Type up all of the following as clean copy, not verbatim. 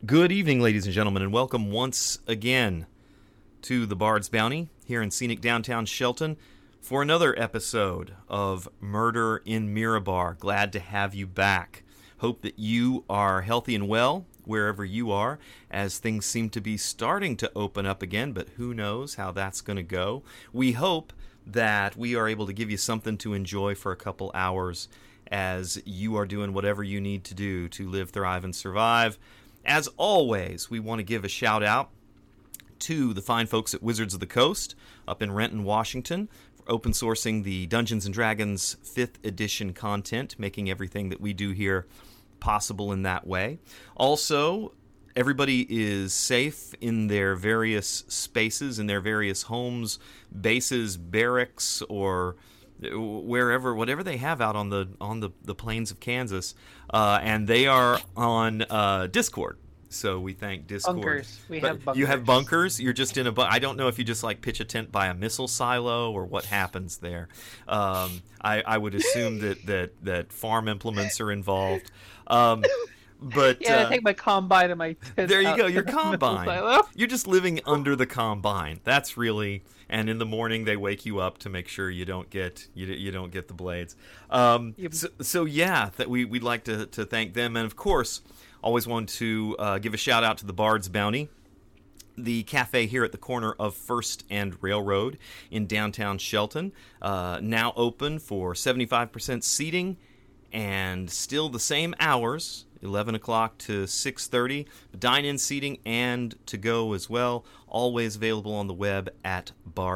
Good evening, ladies and gentlemen, and welcome once again to the Bard's Bounty here in scenic downtown Shelton for another episode of Murder in Mirabar. Glad to have you back. Hope that you are healthy and well wherever you are, as things seem to be starting to open up again, but who knows how that's going to go. We hope that we are able to give you something to enjoy for a couple hours as you are doing whatever you need to do to live, thrive, and survive. As always, we want to give a shout out to the fine folks at Wizards of the Coast up in Renton, Washington, for open sourcing the Dungeons & Dragons 5th edition content, making everything that we do here possible in that way. Also, everybody is safe in their various spaces, in their various homes, bases, barracks, or wherever, whatever they have out on the plains of Kansas, and they are on Discord. So we thank Discord. Bunkers. We have bunkers. You have bunkers? You're just in a I don't know if you just like pitch a tent by a missile silo or what happens there. I would assume that farm implements are involved. But yeah, I take my combine and my tent. There you go, your the combine. You're just living under the combine. That's really. And in the morning they wake you up to make sure you don't get the blades. So yeah, that we'd like to thank them, and of course, always want to give a shout out to the Bard's Bounty, the cafe here at the corner of First and Railroad in downtown Shelton, now open for 75% seating and still the same hours. 11 o'clock to 6:30, dine-in seating and to-go as well, always available on the web at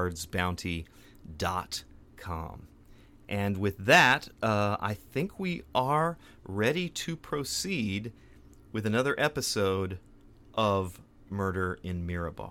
bardsbounty.com. And with that, I think we are ready to proceed with another episode of Murder in Mirabar.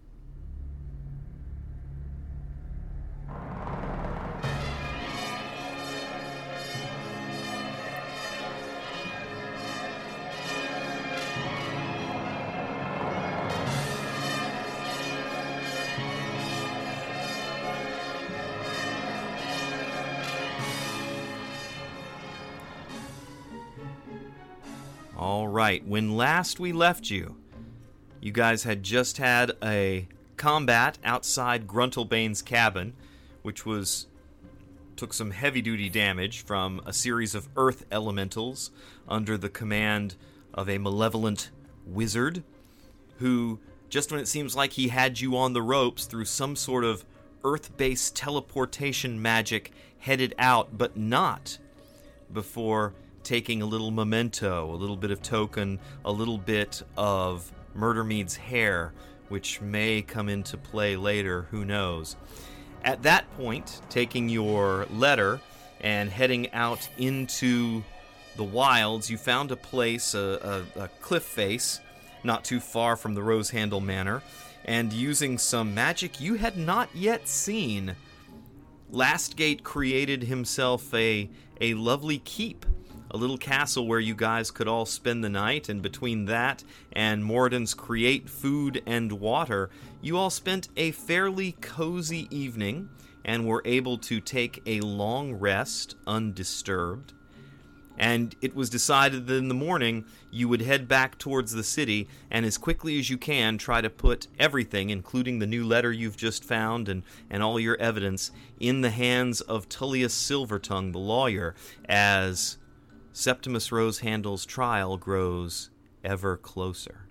All right, when last we left you, you guys had just had a combat outside Gruntlbane's cabin, which took some heavy-duty damage from a series of earth elementals under the command of a malevolent wizard who, just when it seems like he had you on the ropes through some sort of earth-based teleportation magic, headed out, but not before taking a little memento, a little bit of token, a little bit of Murdermead's hair, which may come into play later, who knows. At that point, taking your letter and heading out into the wilds, you found a place, a cliff face, not too far from the Rosehandle Manor, and using some magic you had not yet seen, Lastgate created himself a lovely keep, a little castle where you guys could all spend the night, and between that and Moradin's create food and water, you all spent a fairly cozy evening and were able to take a long rest undisturbed. And it was decided that in the morning you would head back towards the city and as quickly as you can try to put everything, including the new letter you've just found and all your evidence, in the hands of Tullius Silvertongue, the lawyer, as Septimus Rosehandle's trial grows ever closer.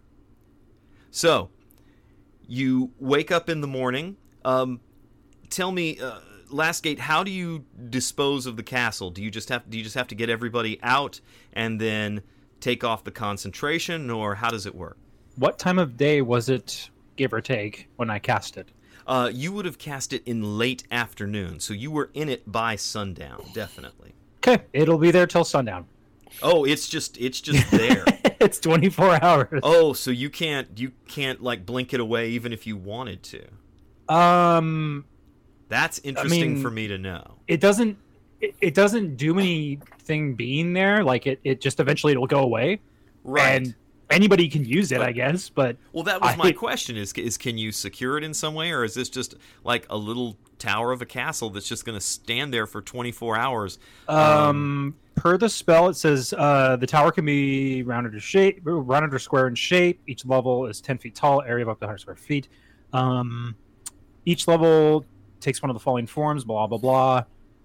So, you wake up in the morning. Tell me, Lastgate, how do you dispose of the castle? Do you just have to get everybody out and then take off the concentration, or how does it work? What time of day was it, give or take, when I cast it? You would have cast it in late afternoon, so you were in it by sundown, definitely. Okay, it'll be there till sundown. Oh, it's just there. It's 24 hours. Oh, so you can't like blink it away even if you wanted to. That's interesting for me to know. It doesn't do anything being there. Like it just eventually it'll go away. Right. And anybody can use it, I guess. But Well, that was my question: is can you secure it in some way, or is this just like a little tower of a castle that's just going to stand there for 24 hours? Per the spell, it says the tower can be rounded or square in shape. Each level is 10 feet tall, area of up to 100 square feet. Each level takes one of the following forms. Blah blah blah.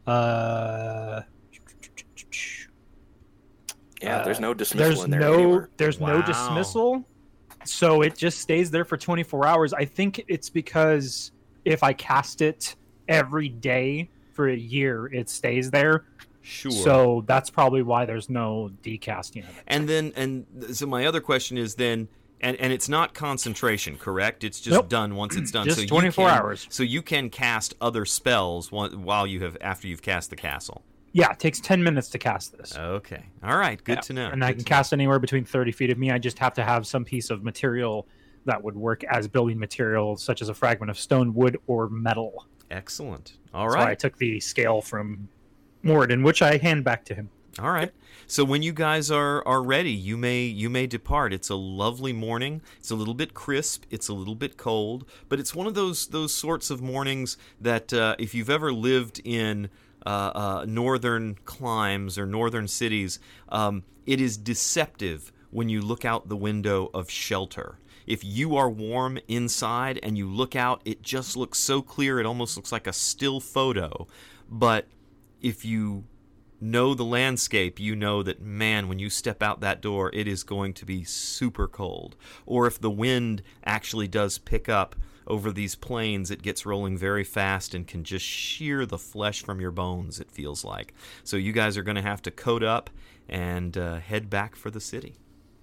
There's no dismissal in there anywhere. There's no dismissal, so it just stays there for 24 hours. I think it's because if I cast it every day for a year, it stays there. Sure. So that's probably why there's no decasting of it. And so my other question is then, and it's not concentration, correct? It's just done once it's done. Just so 24 hours. So you can cast other spells after you've cast the castle. Yeah, it takes 10 minutes to cast this. Okay. All right. Good to know. And I can cast anywhere between 30 feet of me. I just have to have some piece of material that would work as building material, such as a fragment of stone, wood, or metal. Excellent. All That's right. why I took the scale from Moradin, which I hand back to him. All right. So when you guys are ready, you may depart. It's a lovely morning. It's a little bit crisp. It's a little bit cold, but it's one of those sorts of mornings that if you've ever lived in northern climes or northern cities, it is deceptive when you look out the window of shelter. If you are warm inside and you look out, it just looks so clear, it almost looks like a still photo. But if you know the landscape, you know that, man, when you step out that door, it is going to be super cold. Or if the wind actually does pick up over these plains, it gets rolling very fast and can just shear the flesh from your bones, it feels like. So you guys are going to have to coat up and head back for the city.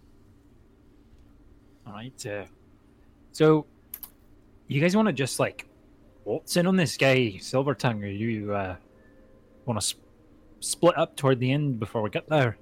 All right. So, you guys want to just, waltz in on this guy, Silvertongue, or you want to split up toward the end before we get there?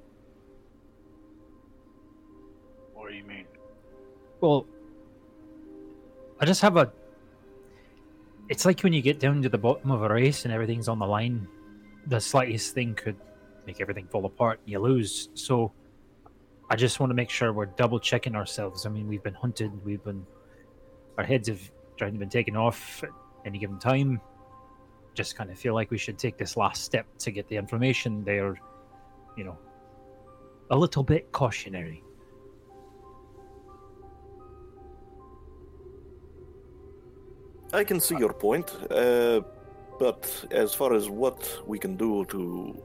What do you mean? Well, I just have a... It's like when you get down to the bottom of a race and everything's on the line. The slightest thing could make everything fall apart and you lose. So I just want to make sure we're double checking ourselves. I mean, we've been hunted. Our heads have been taken off at any given time. Just kind of feel like we should take this last step to get the information. They're, a little bit cautionary. I can see your point, but as far as what we can do to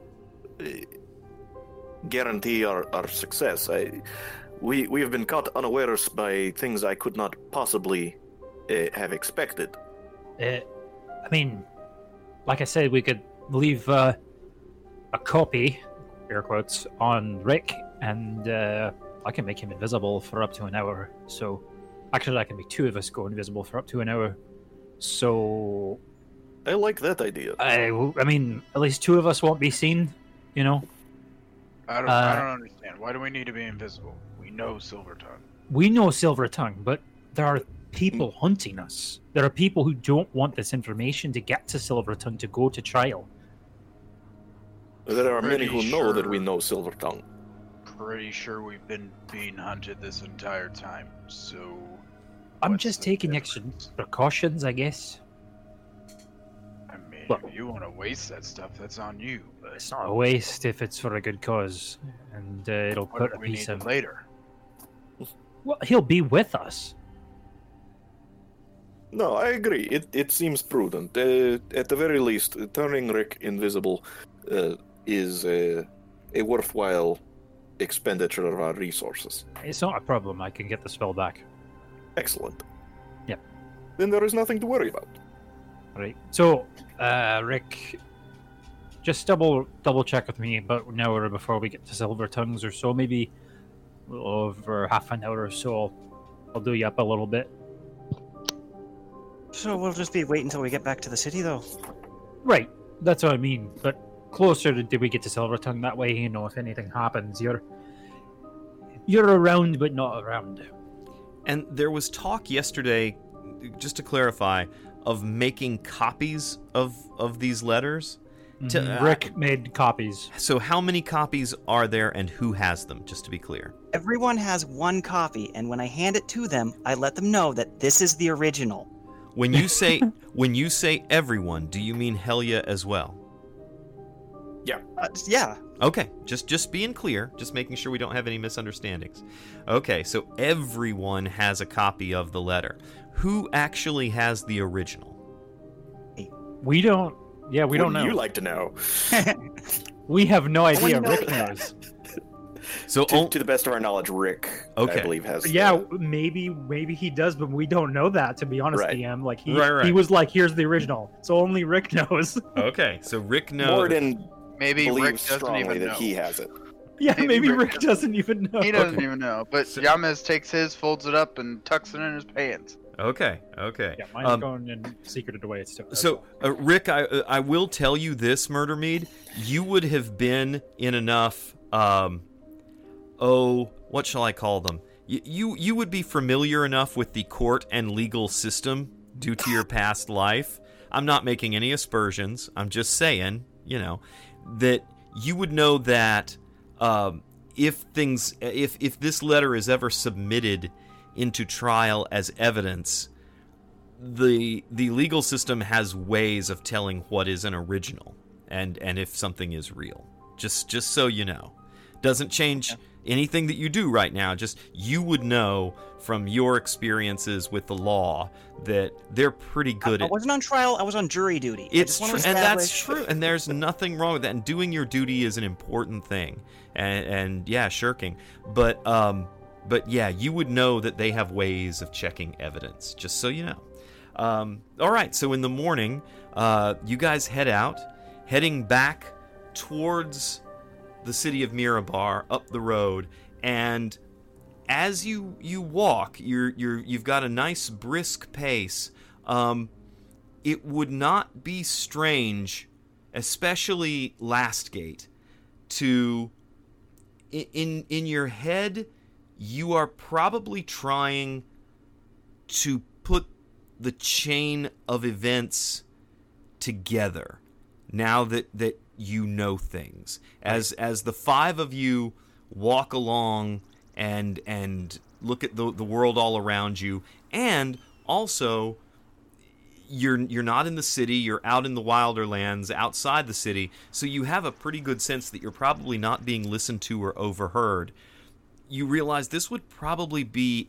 guarantee our success, we have been caught unawares by things I could not possibly have expected. I mean, like I said, we could leave a copy, air quotes, on Rick, and I can make him invisible for up to an hour. So, actually, that can be two of us go invisible for up to an hour. So, I like that idea. I mean, at least two of us won't be seen, I don't understand. Why do we need to be invisible? We know Silvertongue. We know Silvertongue, but there are people hunting us. There are people who don't want this information to get to Silvertongue to go to trial. There are many who Pretty know that sure. we know Silvertongue. Pretty sure we've been being hunted this entire time, so... I'm what's just the taking extra difference? precautions, I guess. I mean, Look. if you want to waste that stuff, that's on you, but... It's not a waste if it's for a good cause, and it'll What put do a we piece need of... later? Well, he'll be with us. No, I agree. It seems prudent. At the very least, turning Rick invisible is a worthwhile expenditure of our resources. It's not a problem. I can get the spell back. Excellent. Yep. Then there is nothing to worry about. Right. So, Rick, just double check with me about an hour before we get to Silvertongues or so. Maybe a little over half an hour or so. I'll do you up a little bit. So we'll just be waiting until we get back to the city, though. Right. That's what I mean. But closer to we get to Silvertongue, that way, if anything happens, you're around but not around. And there was talk yesterday, just to clarify, of making copies of these letters. Rick made copies. So how many copies are there and who has them, just to be clear? Everyone has one copy, and when I hand it to them, I let them know that this is the original. When you say everyone, do you mean Helia as well? Yeah. Okay, just being clear, just making sure we don't have any misunderstandings. Okay, so everyone has a copy of the letter. Who actually has the original? We don't. Yeah, we don't know. Would you like to know? We have no do you idea. know Rick that? knows. So To the best of our knowledge, Rick, Okay. I believe, has. Yeah, maybe he does, but we don't know that. To be honest, Right. DM, like Right. he was like, "Here's the original," so only Rick knows. okay, so Rick knows. Morden Maybe Rick believes doesn't strongly even that know. he has it. Yeah, Maybe maybe Rick Rick doesn't even know. He doesn't Okay. even know. But So- Yamez takes his, folds it up, and tucks it in his pants. Okay. Yeah, mine's going and secreted away. It's still. So, Rick, I will tell you this, Murder Mead. You would have been in enough, what shall I call them? You would be familiar enough with the court and legal system due to your past life. I'm not making any aspersions. I'm just saying, that you would know that if this letter is ever submitted into trial as evidence, the legal system has ways of telling what is an original and if something is real. Just so you know. Doesn't change anything that you do right now. Just you would know from your experiences with the law that they're pretty good I at. wasn't on trial. I was on jury duty. I It's just wanna true, and that's establish- true, and there's nothing wrong with that. And doing your duty is an important thing, and yeah, shirking. But yeah, you would know that they have ways of checking evidence. Just so you know. All right, so in the morning, you guys heading back towards the city of Mirabar, up the road, and as you walk, you've got a nice brisk pace. It would not be strange, especially Lastgate, to in your head, you are probably trying to put the chain of events together now that you know things. As the five of you walk along and look at the world all around you, and also you're not in the city, you're out in the wilder lands outside the city, so you have a pretty good sense that you're probably not being listened to or overheard. You realize this would probably be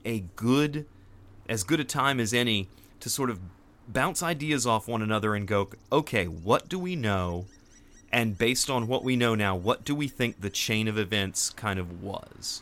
as good a time as any to sort of bounce ideas off one another and go, okay, what do we know? And based on what we know now, what do we think the chain of events kind of was?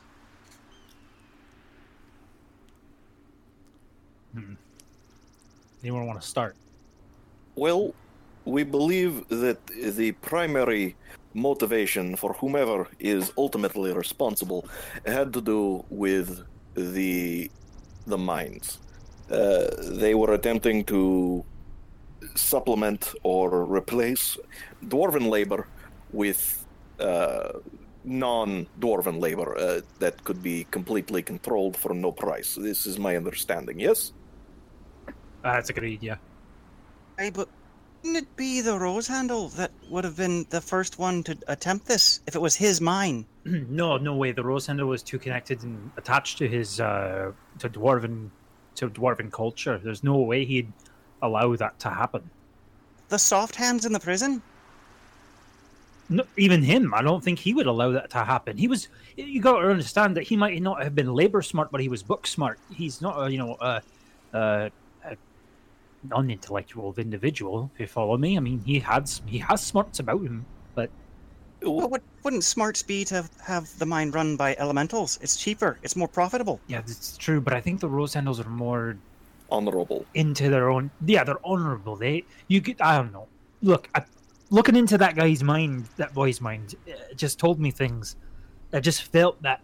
Anyone want to start? Well, we believe that the primary motivation for whomever is ultimately responsible had to do with the mines. They were attempting to supplement or replace dwarven labor with non-dwarven labor that could be completely controlled for no price. This is my understanding, yes? That's agreed, yeah. Hey, but wouldn't it be the Rose Handle that would have been the first one to attempt this if it was his mine? No way. The Rose Handle was too connected and attached to his to dwarven culture. There's no way he'd allow that to happen. The soft hands in the prison? No, even him, I don't think he would allow that to happen. You got to understand that he might not have been labor smart, but he was book smart. He's not a non-intellectual individual, if you follow me. I mean, he has smarts about him, but But wouldn't smarts be to have the mine run by elementals? It's cheaper. It's more profitable. yeah, it's true. But I think the Rose Handles are more Honorable. into their own. Yeah, they're honorable. I don't know. Look, looking into that boy's mind, it just told me things. I just felt that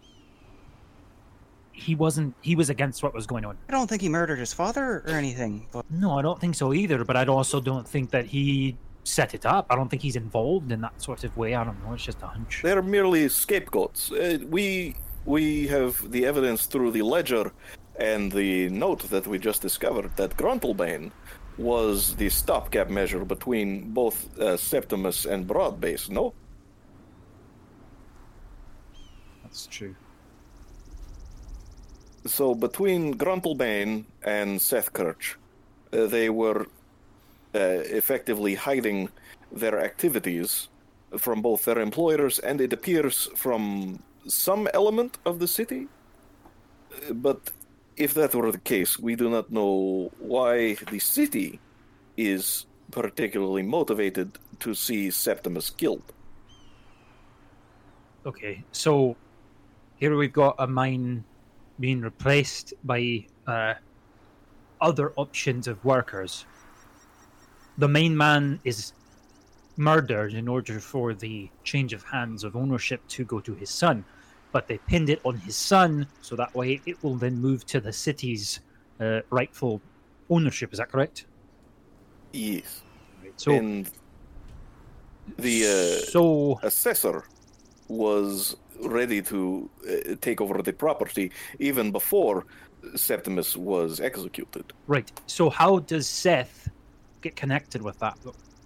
he was against what was going on. I don't think he murdered his father or anything. But No, I don't think so either. But I also don't think that he set it up. I don't think he's involved in that sort of way. I don't know. It's just a hunch. They're merely scapegoats. We have the evidence through the ledger and the note that we just discovered that Gruntlebane was the stopgap measure between both Septimus and Broadbase, no? That's true. So between Gruntlebane and Seth Kirch, they were effectively hiding their activities from both their employers and, it appears, from some element of the city. But if that were the case, we do not know why the city is particularly motivated to see Septimus killed. Okay, so here we've got a mine being replaced by other options of workers. The main man is murdered in order for the change of hands of ownership to go to his son, but they pinned it on his son, so that way it will then move to the city's rightful ownership. Is that correct? Yes. Right, so, And the assessor was ready to take over the property even before Septimus was executed. right. So how does Seth get connected with that?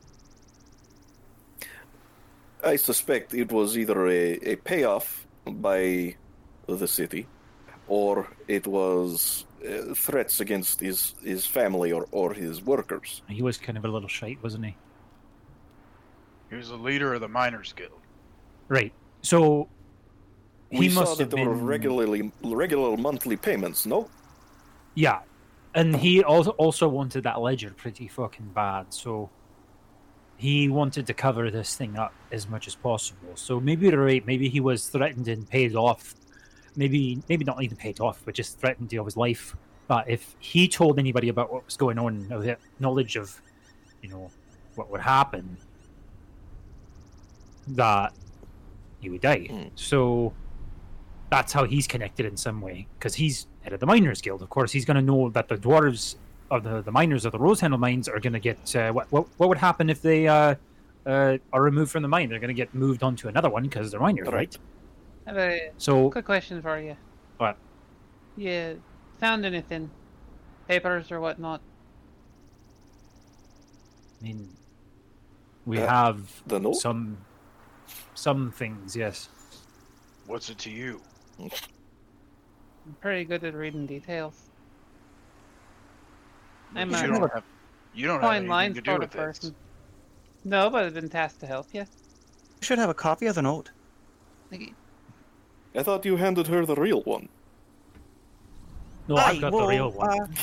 I suspect it was either a payoff by the city, or it was threats against his family or his workers. He was kind of a little shite, wasn't he? He was the leader of the Miners Guild. Right. So he We must saw that have there were been regular monthly payments, no? Yeah, and he also wanted that ledger pretty fucking bad. So he wanted to cover this thing up as much as possible. So maybe you're right. Maybe he was threatened and paid off. Maybe not even paid off, but just threatened of his life. But if he told anybody about what was going on, the knowledge of, what would happen, that he would die. So that's how he's connected in some way, because he's head of the Miners Guild. Of course, he's going to know that the dwarves of the miners of the Rosehandle mines are going to get what would happen if they are removed from the mine? They're going to get moved on to another one because they're miners, right? I have a So quick question for you. what? You found anything? Papers or whatnot? I mean, we have the note? some things, yes. What's it to you? I'm pretty good at reading details. I'm You a don't have fine anything line to do sort of with this. person. No, but I've been tasked to help you. You should have a copy of the note. I thought you handed her the real one. No, I've got the real one.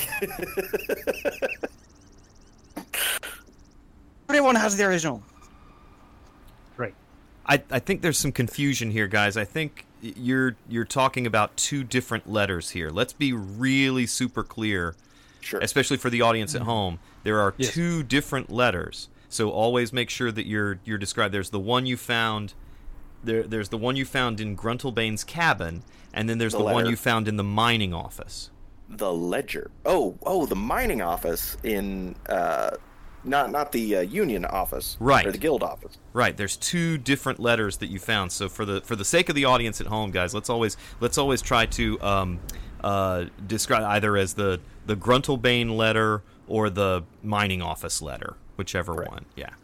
Everyone has the original. Right. I think there's some confusion here, guys. I think you're talking about two different letters here. Let's be really super clear, Sure. especially for the audience at home. There are Yes. two different letters, so always make sure that you're described. There's the one you found. There's the one you found in Gruntlbane's cabin, and then there's The the one letter. you found in the mining office. The ledger. Oh, the mining office in not the union office, Right. Or the guild office. Right, there's two different letters that you found. So for the sake of the audience at home, guys, let's always try to describe either as the Gruntlebane letter or the mining office letter, whichever Correct. one. Yeah.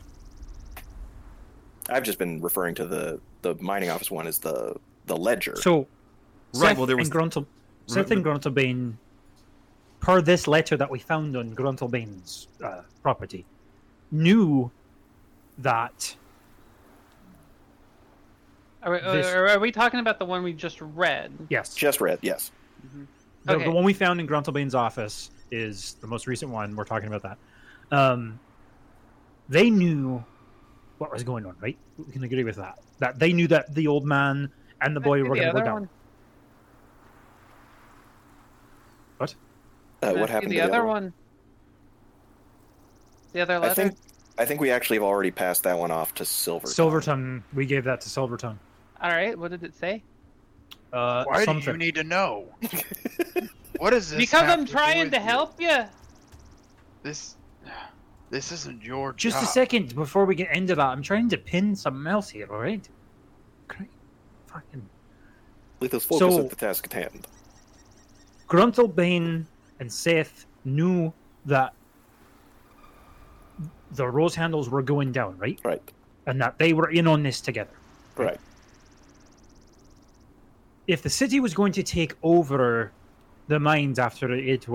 I've just been referring to the mining office one as the ledger. So, Right, Seth well, there was- Seth and Gruntlebane, per this letter that we found on Gruntlbane's property, knew that Are we talking about the one we just read? yes, Just read, yes. the Okay. one we found in Gruntlbane's office is the most recent one. We're talking about that. They knew what was going on, right? We can agree with that. That they knew that the old man and the boy Can I were see going to the go other down. one? What? Can I What see happened the to other one? The other letter? I think we actually have already passed that one off to Silver. Silvertongue. We gave that to Silvertongue. All right. What did it say? Why something. do you need to know? What is this? Because have I'm do trying with to you? help you. This isn't your Just job. a second before we get into that. I'm trying to pin something else here, all right? Fucking Let us focus So- at the task at hand. Gruntlebane and Seth knew that the rose handles were going down, right? Right. And that they were in on this together. Right. If the city was going to take over the mines after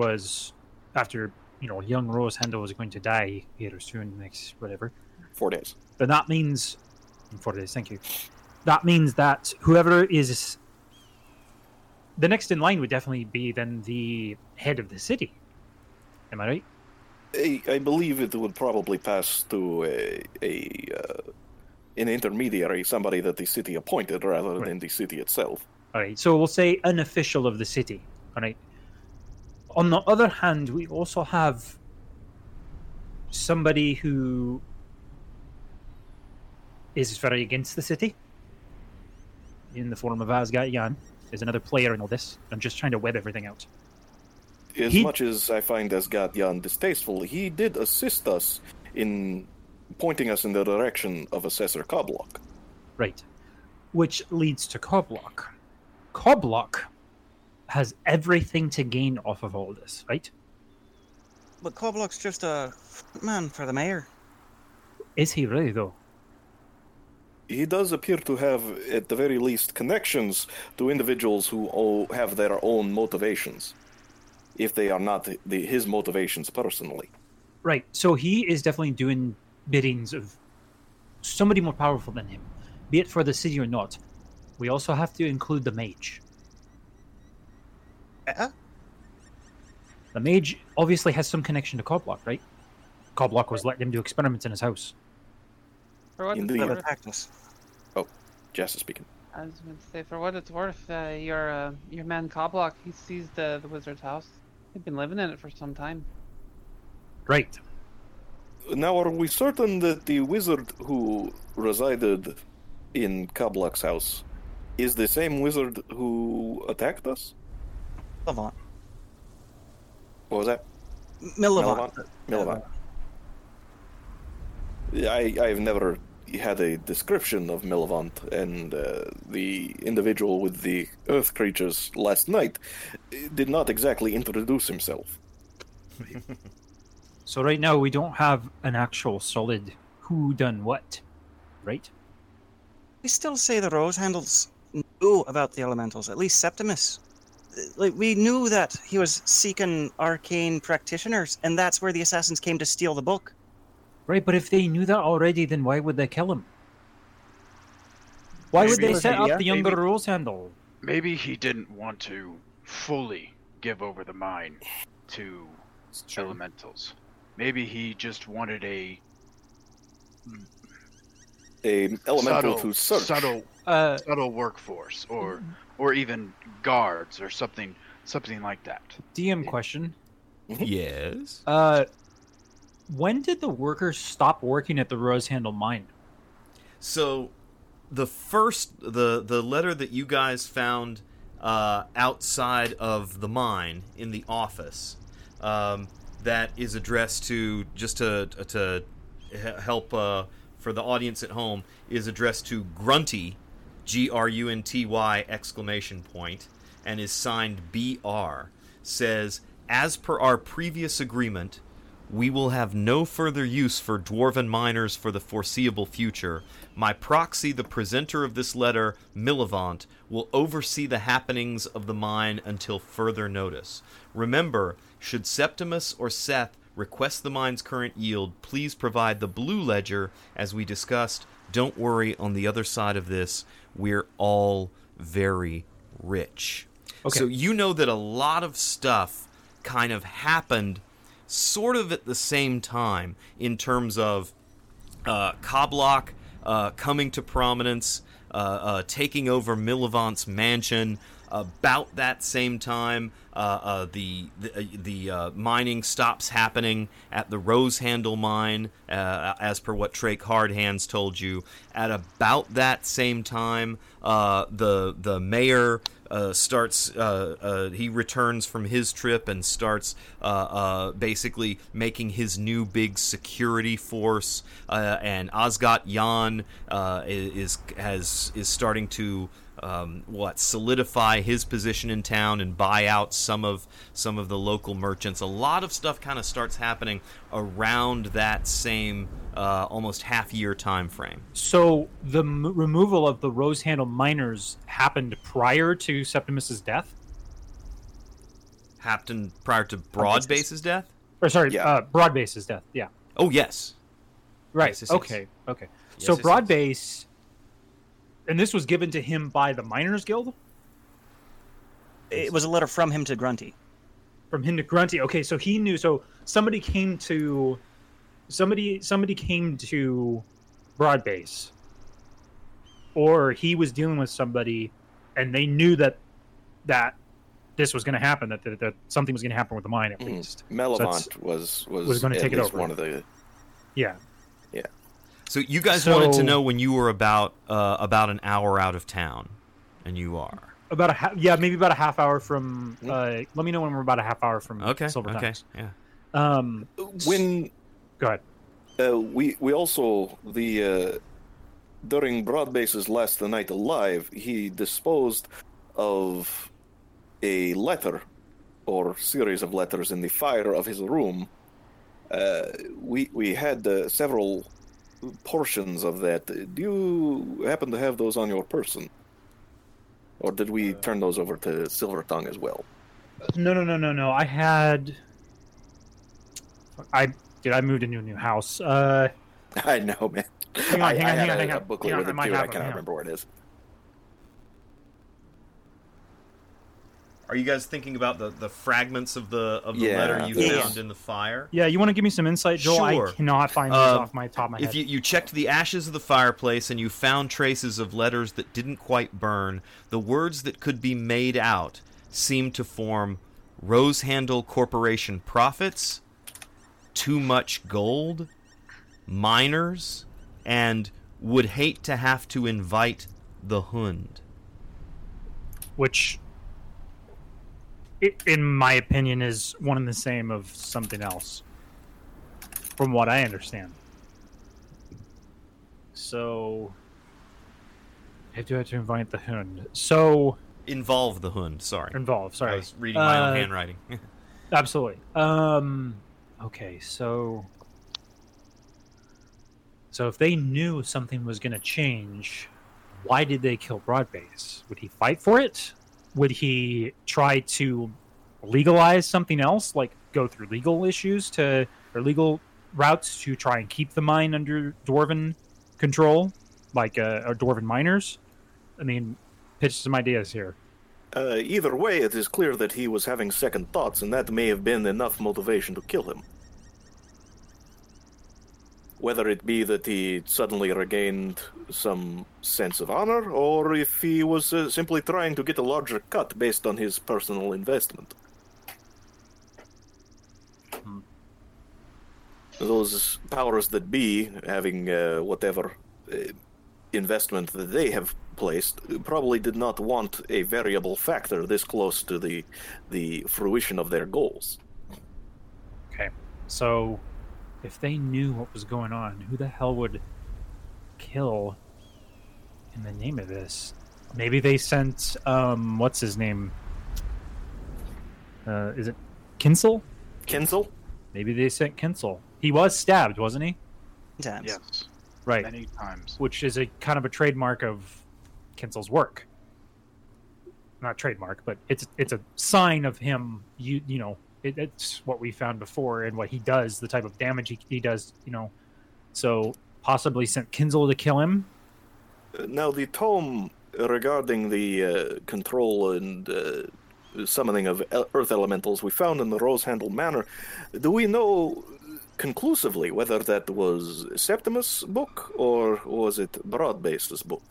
young Rose Handle was going to die here soon, next whatever. 4 days. Then that means in 4 days. Thank you. That means that whoever is the next in line would definitely be then the head of the city. Am I right? I believe it would probably pass to an intermediary, somebody that the city appointed rather than the city itself. All right. So we'll say an official of the city. All right. On the other hand, we also have somebody who is very against the city in the form of Asgat Yan. Is another player in all this. I'm just trying to web everything out. As much as I find Asgat Yan distasteful, he did assist us in pointing us in the direction of Assessor Cobblock. Right. Which leads to Cobblock. Cobblock has everything to gain off of all this, right? But Cobblock's just a man for the mayor. Is he really, though? He does appear to have, at the very least, connections to individuals who have their own motivations, if they are not his motivations personally. Right, so he is definitely doing biddings of somebody more powerful than him, be it for the city or not. We also have to include the mage. The mage obviously has some connection to Cobblock, right? Cobblock was letting him do experiments in his house. For what Indeed. it's That worth, attacked us. Oh, Jess is speaking. I was going to say, for what it's worth, your man Cobblock, he sees the wizard's house. He's been living in it for some time. Right. Now, are we certain that the wizard who resided in Cobblock's house is the same wizard who attacked us? Millivant. What was that? Millivant. Millivant. I've never had a description of Millivant, and the individual with the earth creatures last night did not exactly introduce himself. So right now we don't have an actual solid who done what, right? We still say the Rose Handles knew about the elementals, at least Septimus. Like, we knew that he was seeking arcane practitioners, and that's where the assassins came to steal the book. Right, but if they knew that already, then why would they kill him? Why would Maybe they set up yeah, the younger maybe- Rose Handle? Maybe he didn't want to fully give over the mine to elementals. Maybe he just wanted a Elemental to search. subtle workforce, or even guards, or something like that. DM question. Yes. When did the workers stop working at the Rose Handle mine? So, the letter that you guys found outside of the mine in the office, that is addressed to, just to help for the audience at home, is addressed to Grunty, Grunty exclamation point, and is signed BR. Says, as per our previous agreement, we will have no further use for dwarven miners for the foreseeable future. My proxy, the presenter of this letter, Millivant, will oversee the happenings of the mine until further notice. Remember, should Septimus or Seth request the mine's current yield, please provide the blue ledger, as we discussed. Don't worry, on the other side of this, we're all very rich. Okay. So you know that a lot of stuff kind of happened sort of at the same time in terms of Cobblock coming to prominence, taking over Millivant's mansion. About that same time, the mining stops happening at the Rose Handle mine, as per what Trake Hardhands told you. At about that same time, the mayor starts. He returns from his trip and starts basically making his new big security force. And Asgat Yan is starting to solidify his position in town and buy out some of the local merchants. A lot of stuff kind of starts happening around that same almost half-year time frame. So the removal of the Rose Handle miners happened prior to Septimus's death? happened prior to Broadbase's death? Or sorry, Yeah. Broadbase's death. Yeah. Oh, yes. Right. Yes, yes, yes. Okay. Okay. Yes, So yes, yes. Broadbase, and this was given to him by the Miners Guild. It was a letter from him to Grunty. From him to Grunty. Okay, so he knew. So somebody came to Broadbase, or he was dealing with somebody, and they knew that this was going to happen. That something was going to happen with the mine at least. Mellivant was gonna at take it least over. one of the. Yeah. So you guys So- wanted to know when you were about an hour out of town, and you are. Maybe about a half hour from. Let me know when we're about a half hour from Silver Okay. Times. Yeah. When Go ahead. we also during Broadbase's last night alive, he disposed of a letter or series of letters in the fire of his room. We had several portions of that. Do you happen to have those on your person, or did we turn those over to Silver Tongue as well? No. I had. I moved into a new house. I know, man. Hang on, I hang had on. a booklet Hang on, with I it might too. have I them, cannot hang on. remember where it is. Are you guys thinking about the fragments of the Yeah. letter you Yeah. found in the fire? Yeah, you want to give me some insight, Joel? Sure. I cannot find these off my top of my head. If you checked the ashes of the fireplace and you found traces of letters that didn't quite burn, the words that could be made out seemed to form Rosehandle Corporation profits, too much gold, miners, and would hate to have to invite the Hund. Which, in my opinion, is one and the same of something else, from what I understand. So, I do have to invite the Hund. So, Involve the Hund, sorry. involved. Sorry, I was reading my own handwriting. Absolutely. Okay, so if they knew something was going to change, why did they kill Broadbase? Would he fight for it? Would he try to legalize something else, like go through legal issues or legal routes to try and keep the mine under Dwarven control, like or Dwarven miners? I mean, pitch some ideas here. Either way, it is clear that he was having second thoughts, and that may have been enough motivation to kill him. Whether it be that he suddenly regained some sense of honor, or if he was simply trying to get a larger cut based on his personal investment. Those powers that be, having whatever investment that they have placed, probably did not want a variable factor this close to the fruition of their goals. Okay, so if they knew what was going on, who the hell would kill in the name of this? Maybe they sent what's his name? Is it Kinsel? Kinsel? Maybe they sent Kinsel. He was stabbed, wasn't he? Times. Yes, Right. many times. Which is a kind of a trademark of Kinsel's work. Not trademark, but it's a sign of him. You know, it's what we found before and what he does, the type of damage he does. You know, so possibly sent Kinsel to kill him. Now, the tome regarding the control and summoning of earth elementals we found in the Rosehandle Manor, do we know conclusively whether that was Septimus' book or was it Broadbase's book?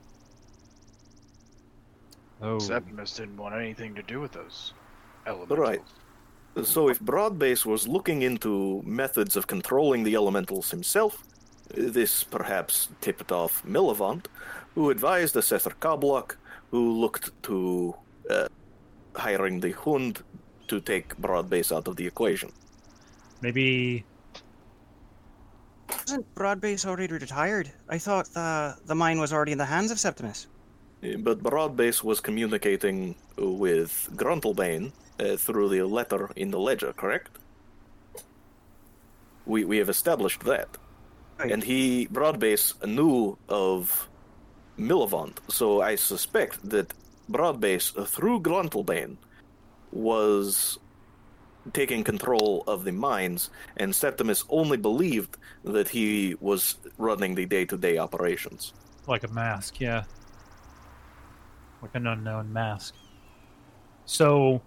Oh, Septimus didn't want anything to do with those elementals. Right. So if Broadbase was looking into methods of controlling the elementals himself, this perhaps tipped off Mellivant, who advised Assessor Kablock, who looked to hiring the Hund to take Broadbase out of the equation. maybe. Wasn't Broadbase already retired? I thought the mine was already in the hands of Septimus. But Broadbase was communicating with Gruntlebane through the letter in the ledger, correct? We have established that. Right. And Broadbase knew of Millivant, so I suspect that Broadbase, through Gruntlebane, was taking control of the mines, and Septimus only believed that he was running the day-to-day operations. Like a mask, yeah. Like an unknown mask. So,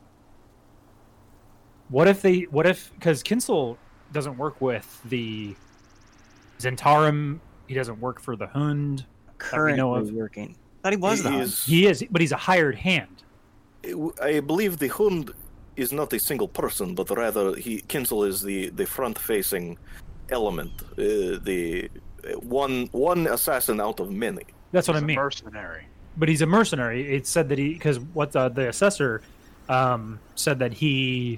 because Kinsel doesn't work with the Zentarum, he doesn't work for the Hund. Currently working. Thought he was the Hund. He is, but he's a hired hand. I believe the Hund is not a single person, but rather Kinsel is the front-facing element, the one assassin out of many. That's what I He's a mean. mercenary. But he's a mercenary. It said that because what the assessor said that he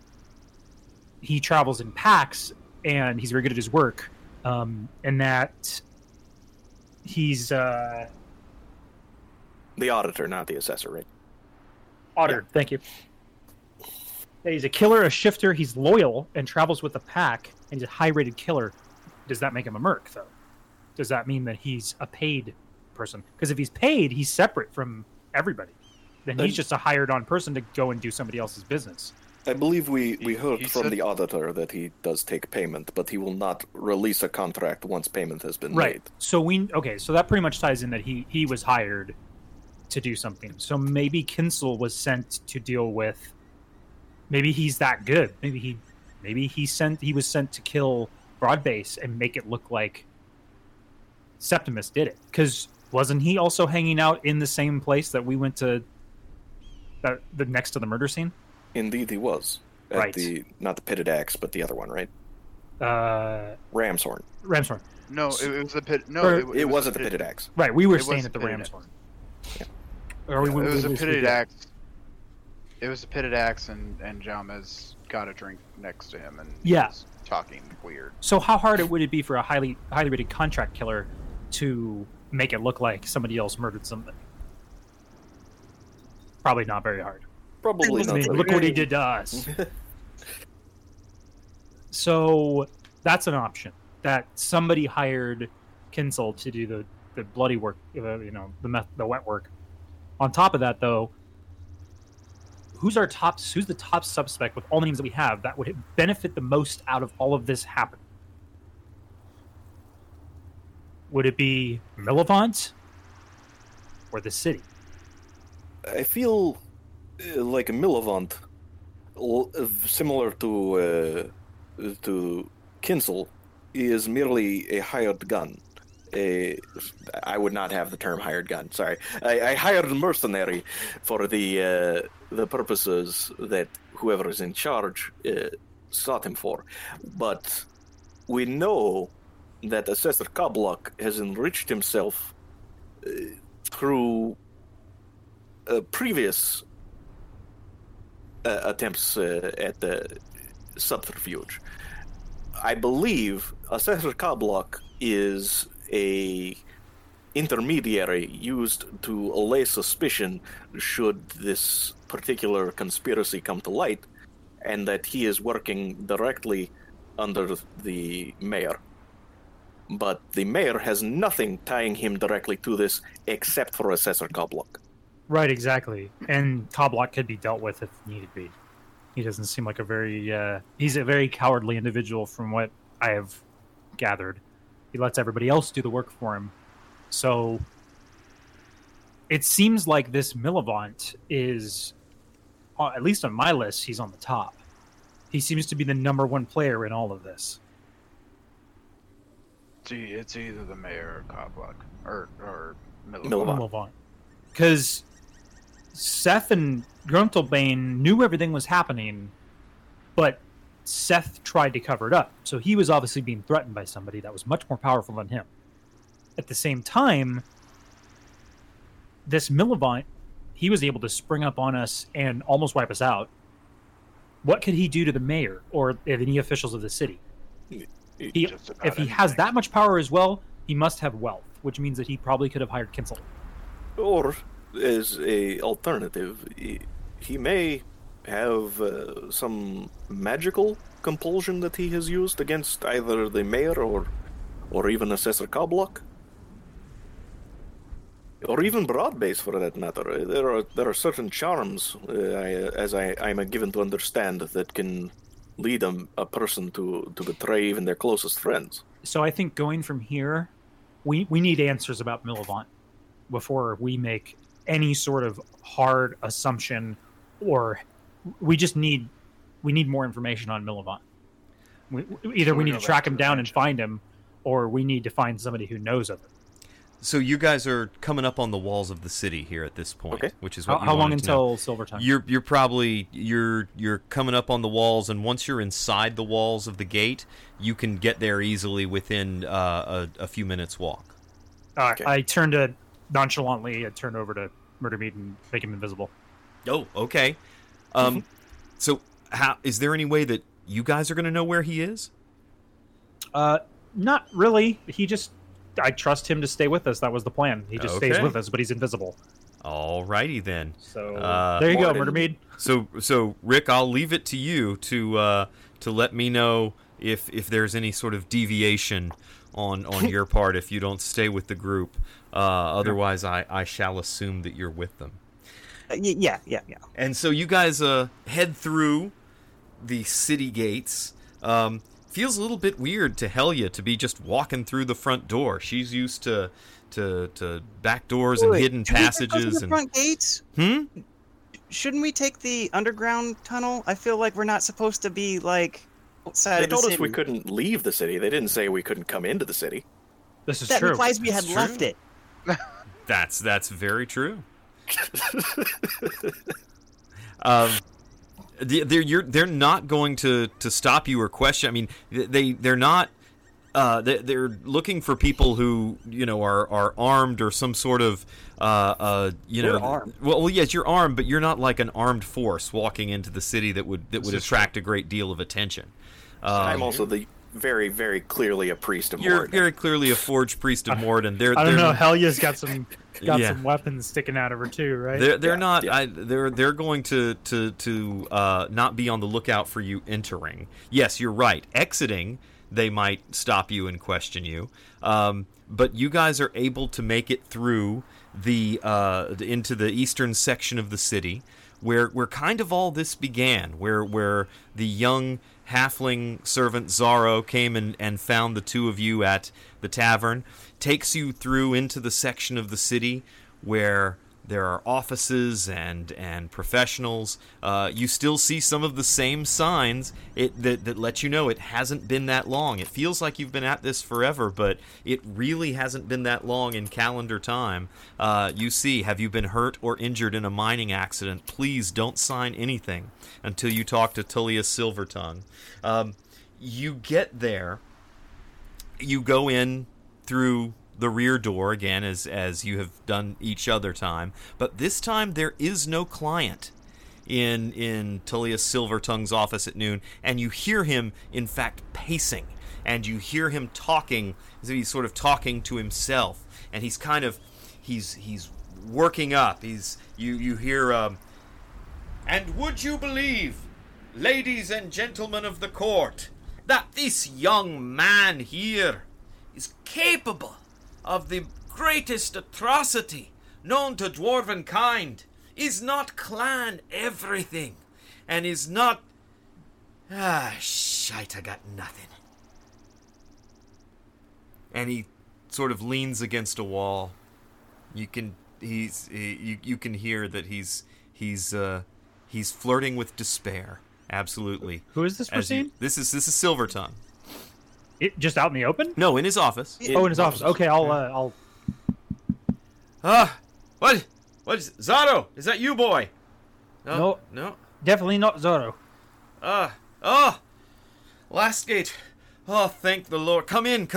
travels in packs and he's very good at his work, and that he's The auditor, not the assessor, right? auditor. Yeah. Thank you. Yeah, he's a killer, a shifter. He's loyal and travels with the pack, and he's a high-rated killer. Does that make him a merc, though? Does that mean that he's a paid person? Because if he's paid, he's separate from everybody. Then he's just a hired-on person to go and do somebody else's business. I believe we heard he from said- the auditor that he does take payment, but he will not release a contract once payment has been Right. made. So so that pretty much ties in that he was hired to do something. So maybe Kinsel was sent to deal with. Maybe he's that good. Maybe he was sent to kill Broadbase and make it look like Septimus did it. Because wasn't he also hanging out in the same place that we went to? The next to the murder scene. Indeed, he was. At Right. not the Pitted Axe, but the other one, right? Ramshorn. Ramshorn. No, it was the pit. No, Or- It wasn't the Pitted Axe. Right. We were It staying was at the Pitted Ramshorn. Yeah. Or we It went. was a we pitted did. axe. It was a pitted axe, and Jamas got a drink next to him, and Yeah. was talking weird. So how hard would it be for a highly rated contract killer to make it look like somebody else murdered somebody? Probably not very hard. Probably I not. mean, very look what he good. did to us. So that's an option. That somebody hired Kinsel to do the bloody work, the wet work. On top of that, though, who's the top suspect with all the names that we have that would benefit the most out of all of this happening? Would it be Milivant or the city? I feel like Milivant, similar to Kinsel, is merely a hired gun. I would not have the term hired gun. Sorry, I hired a mercenary for the purposes that whoever is in charge sought him for. But we know that Assessor Koblock has enriched himself through previous attempts at the subterfuge. I believe Assessor Koblock is a intermediary used to allay suspicion should this particular conspiracy come to light, and that he is working directly under the mayor. But the mayor has nothing tying him directly to this except for Assessor Koblock. Right, exactly. And Koblock could be dealt with if needed be. He doesn't seem like he's a very cowardly individual from what I have gathered. He lets everybody else do the work for him. So it seems like this Milivant is, at least on my list, he's on the top. He seems to be the number one player in all of this. It's either the mayor or Koblock or Milivant. Milivant. Because Seth and Gruntlebane knew everything was happening, but Seth tried to cover it up. So he was obviously being threatened by somebody that was much more powerful than him. At the same time, this Milivant, he was able to spring up on us and almost wipe us out. What could he do to the mayor or any officials of the city? Just about If he has anything. that much power as well, he must have wealth, which means that he probably could have hired Kinsel. Or, as a alternative, he may have some magical compulsion that he has used against either the mayor or even Assessor Koblock. or even broad-based for that matter. There are certain charms, I'm given to understand, that can lead a person to betray even their closest friends. So I think going from here, we need answers about Milivant before we make any sort of hard assumption, or we need more information on Milivant. Either we need to track him down and find him, or we need to find somebody who knows of it. So you guys are coming up on the walls of the city here at this point, Okay. which is what you How long wanted to know. until Silver Time? You're probably you're coming up on the walls, and once you're inside the walls of the gate, you can get there easily within a few minutes walk. Okay. I turn to nonchalantly. I turn over to Murdermead and make him invisible. Oh, okay. So how is there any way that you guys are going to know where he is? Not really. I trust him to stay with us. That was the plan. He just stays Okay. with us, but he's invisible. Alrighty then. So there you go, Morning. Murdermead. So Rick, I'll leave it to you to let me know if there's any sort of deviation on your part if you don't stay with the group. Otherwise, I shall assume that you're with them. Yeah. And so you guys head through the city gates. Feels a little bit weird to Helia to be just walking through the front door. She's used to back doors and Wait, hidden should we go passages through the and front gates? Shouldn't we take the underground tunnel? I feel like we're not supposed to be like outside They of the told city. us we couldn't leave the city. They didn't say we couldn't come into the city. This is That true. implies we had It's left true. it. That's very true. They're not going to stop you or question. I mean, they're not. They're looking for people who are armed or some sort of We're armed. Well, yes, you're armed, but you're not like an armed force walking into the city that would attract a great deal of attention. I'm also very, very clearly a priest of You're Mord. very clearly a forged priest of Morden. I don't know. Helia's got some Yeah. some weapons sticking out of her too, right? They're Yeah, not. yeah. They're going to not be on the lookout for you entering. Yes, you're right. Exiting, they might stop you and question you. But you guys are able to make it through into the eastern section of the city, where kind of all this began, where the young halfling servant Zaro came and found the two of you at the tavern, takes you through into the section of the city where there are offices and professionals. You still see some of the same signs that let you know it hasn't been that long. It feels like you've been at this forever, but it really hasn't been that long in calendar time. You see, have you been hurt or injured in a mining accident? Please don't sign anything until you talk to Tullius Silvertongue. You get there. You go in through the rear door again, as you have done each other time, but this time there is no client in Tullius Silvertongue's office at noon, and you hear him in fact pacing, and you hear him talking as if he's sort of talking to himself, and he's kind of he's working up. You hear and would you believe, ladies and gentlemen of the court, that this young man here is capable of the greatest atrocity known to dwarven kind, is not clan everything, and is not... shite, I got nothing. And he sort of leans against a wall. You can hear that he's flirting with despair. Absolutely. Who is this we're seeing? This is Silvertongue. Just out in the open? No, in his office. Oh, in his office. Okay, I'll. What is Zaro? Is that you, boy? No. No. Definitely not Zoro. Lastgate. Oh, thank the Lord. Come in.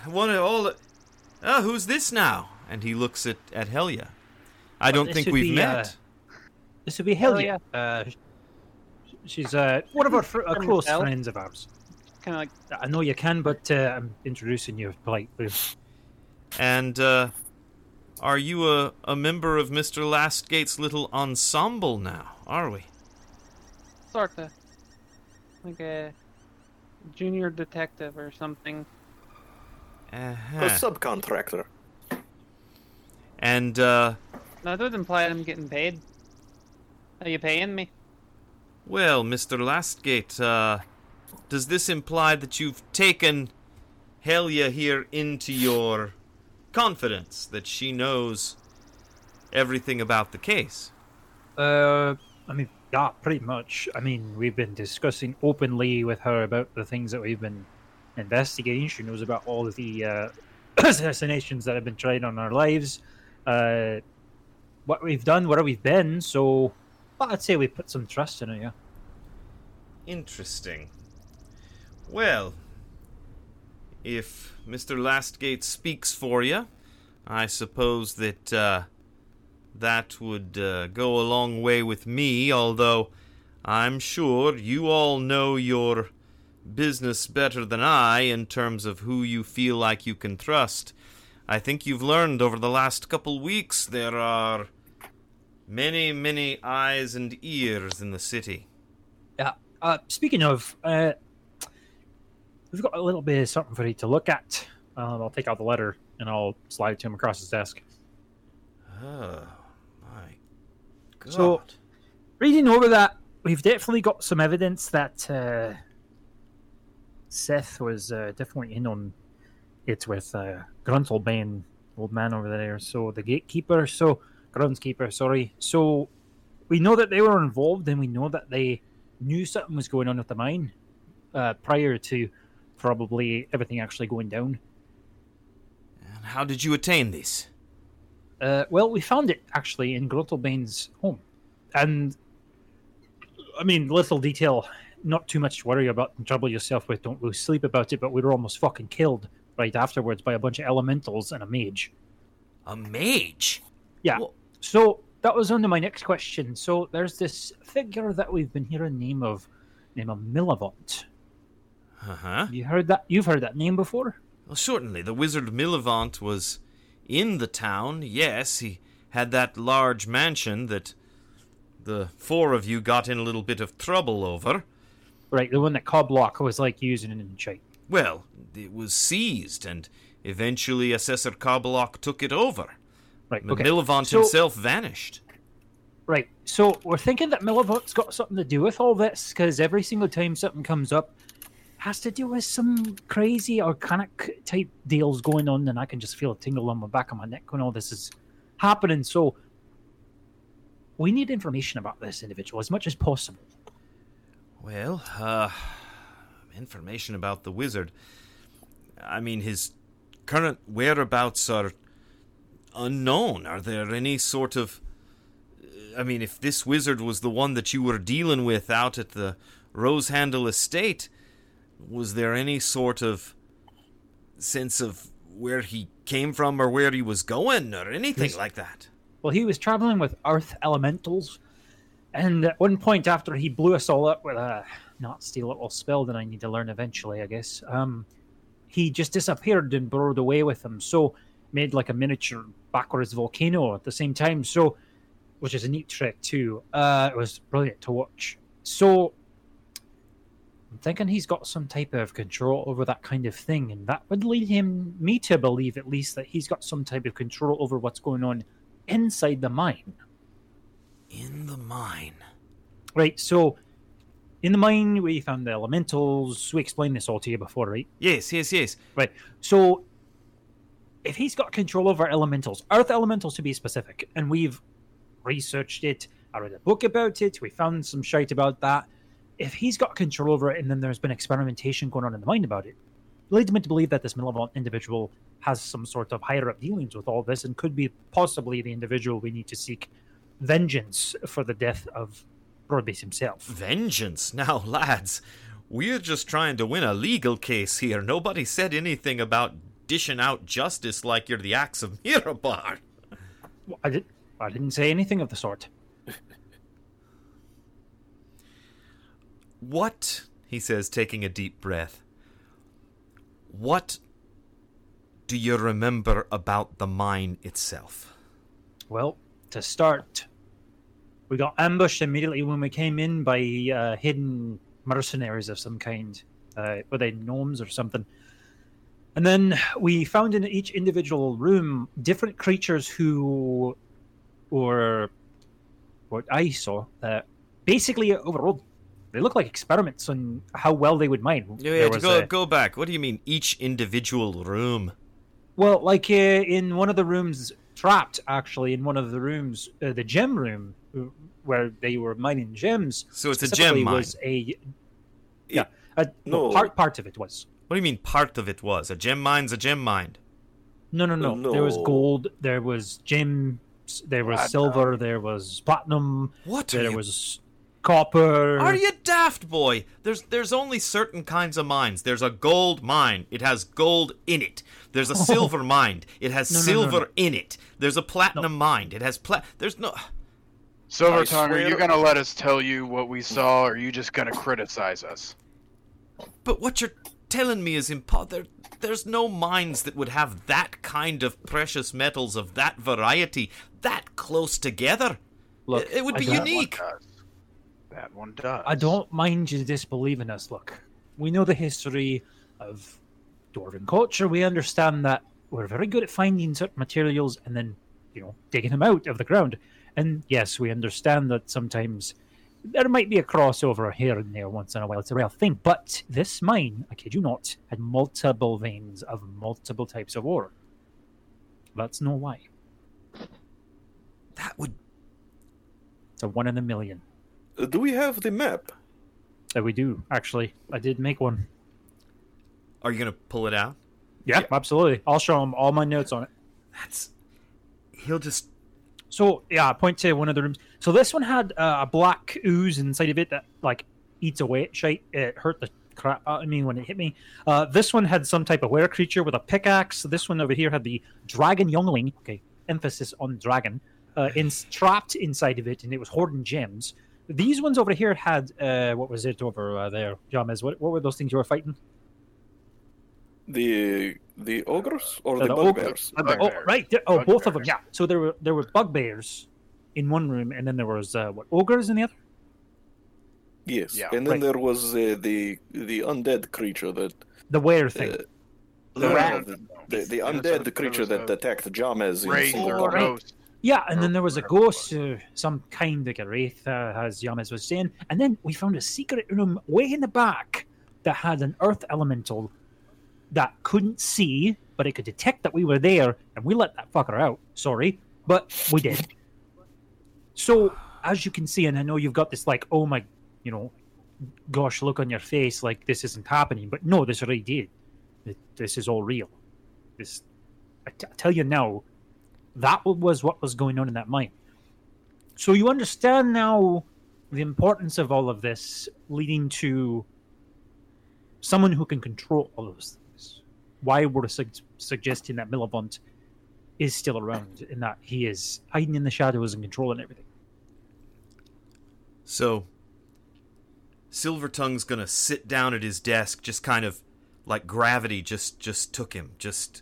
Who's this now? And he looks at Helia. I don't this think would we've be, met. This would be Helia. She's one of our close Hell? friends of ours. Kind of like I know you can, but I'm introducing you politely. And are you a member of Mr. Lastgate's little ensemble now? Are we? sorta like a junior detective or something. A subcontractor. And, No, that would imply I'm getting paid. Are you paying me? well, Mr. Lastgate, does this imply that you've taken Helia here into your confidence, that she knows everything about the case? I mean, yeah, pretty much. I mean, we've been discussing openly with her about the things that we've been investigating. She knows about all of the assassinations that have been tried on our lives, what we've done, where we've been. So, well, I'd say we put some trust in her, yeah. Interesting. Well, if Mr. Lastgate speaks for you, I suppose that that would go a long way with me, although I'm sure you all know your business better than I in terms of who you feel like you can trust. I think you've learned over the last couple weeks there are many, many eyes and ears in the city. Yeah. Speaking of, we've got a little bit of something for you to look at. I'll take out the letter and I'll slide it to him across his desk. Oh, my God. So, reading over that, we've definitely got some evidence that Seth was definitely in on it with Gruntlebane, old man over there. So, the gatekeeper, groundskeeper, sorry. So, we know that they were involved and we know that they knew something was going on at the mine prior to probably everything actually going down. And how did you attain this? Well, we found it actually in Grottelbane's home. And, I mean, little detail, not too much to worry about and trouble yourself with, don't lose sleep about it, but we were almost fucking killed right afterwards by a bunch of elementals and a mage. A mage? Yeah. Well, So, that was on to my next question. So, there's this figure that we've been hearing name of Milivant. uh-huh. You've heard that name before? Well, certainly. The wizard Milivant was in the town. Yes, he had that large mansion that the four of you got in a little bit of trouble over. Right, the one that Coblock was like using in shite. Well, it was seized, and eventually Assessor Coblock took it over. Right, okay. Milivant So- himself vanished. Right, so we're thinking that Milivant's got something to do with all this, because every single time something comes up, has to do with some crazy organic type deals going on, and I can just feel a tingle on the back of my neck when all this is happening. So we need information about this individual as much as possible. Well, information about the wizard. I mean, his current whereabouts are unknown. Are there any sort of... I mean, if this wizard was the one that you were dealing with out at the Rosehandle estate, was there any sort of sense of where he came from or where he was going or anything like that? Well, he was traveling with Earth Elementals, and at one point after he blew us all up with a nasty little spell that I need to learn eventually, I guess, he just disappeared and burrowed away with them. So made like a miniature backwards volcano at the same time. So, which is a neat trick too. It was brilliant to watch. So I'm thinking he's got some type of control over that kind of thing, and that would lead me to believe at least that he's got some type of control over what's going on inside the mine. In the mine. Right, so in the mine we found the elementals. We explained this all to you before, right? Yes. Right. So if he's got control over elementals, Earth elementals to be specific, and we've researched it, I read a book about it, we found some shite about that. If he's got control over it and then there's been experimentation going on in the mind about it, leads me to believe that this Milivant individual has some sort of higher up dealings with all this and could be possibly the individual we need to seek vengeance for the death of Broadbase himself. Vengeance? Now, lads, we're just trying to win a legal case here. Nobody said anything about dishing out justice like you're the Axe of Mirabar. Well, I didn't say anything of the sort. What, he says, taking a deep breath, what do you remember about the mine itself? Well, to start, we got ambushed immediately when we came in by hidden mercenaries of some kind. Were they gnomes or something? And then we found in each individual room different creatures who, or what I saw, basically overall, they look like experiments on how well they would mine. Yeah, go back. What do you mean, each individual room? Well, like in one of the rooms, trapped actually in one of the rooms, the gem room, where they were mining gems. So it's a gem mine. Was No. Part of it was. What do you mean part of it was? A gem mine's a gem mine. No. There was gold, there was gems, there was silver, there was platinum. What? There was copper. Are you daft, boy? There's only certain kinds of mines. There's a gold mine. It has gold in it. There's a silver mine. It has silver in it. There's a platinum mine. It has there's no... Silver Tongue, are you gonna let us tell you what we saw, or are you just gonna criticize us? But what you're telling me is there's no mines that would have that kind of precious metals of that variety that close together. Look, it would be unique. That one does. I don't mind you disbelieving us. Look, we know the history of Dwarven culture. We understand that we're very good at finding certain materials and then, digging them out of the ground. And yes, we understand that sometimes there might be a crossover here and there once in a while. It's a real thing. But this mine, I kid you not, had multiple veins of multiple types of ore. That's no lie. That would... It's a 1 in a million. Do we have the map? We do, actually. I did make one. Are you going to pull it out? Yeah, absolutely. I'll show him all my notes on it. He'll just... So, yeah, I point to one of the rooms. So this one had a black ooze inside of it that, eats away at shite. It hurt the crap out of me when it hit me. This one had some type of were creature with a pickaxe. This one over here had the dragon youngling. Okay, emphasis on dragon. Trapped inside of it, and it was hoarding gems. These ones over here had, what was it over there, James? What were those things you were fighting? The ogres or the bugbears? Bugbears. Oh, right. Both of them. Yeah. So there were bugbears in one room, and then there was ogres in the other. Yes, Yeah, and then there was the undead creature that The were thing. the Yeah, undead so creature there was that attacked James in Wraith Silver or Tongue. ghost. Yeah, and then there was a ghost, whatever some kind like a wraith, as Yamas was saying. And then we found a secret room way in the back that had an earth elemental that couldn't see, but it could detect that we were there, and we let that fucker out. Sorry, but we did. So, as you can see, and I know you've got this oh my, gosh, look on your face like this isn't happening, but no, this already did. This is all real. I tell you now, that was what was going on in that mine. So you understand now the importance of all of this, leading to someone who can control all of those things. Why we're suggesting that Miliband is still around, and that he is hiding in the shadows and controlling everything. So, Silvertongue's gonna sit down at his desk, just kind of like gravity just took him.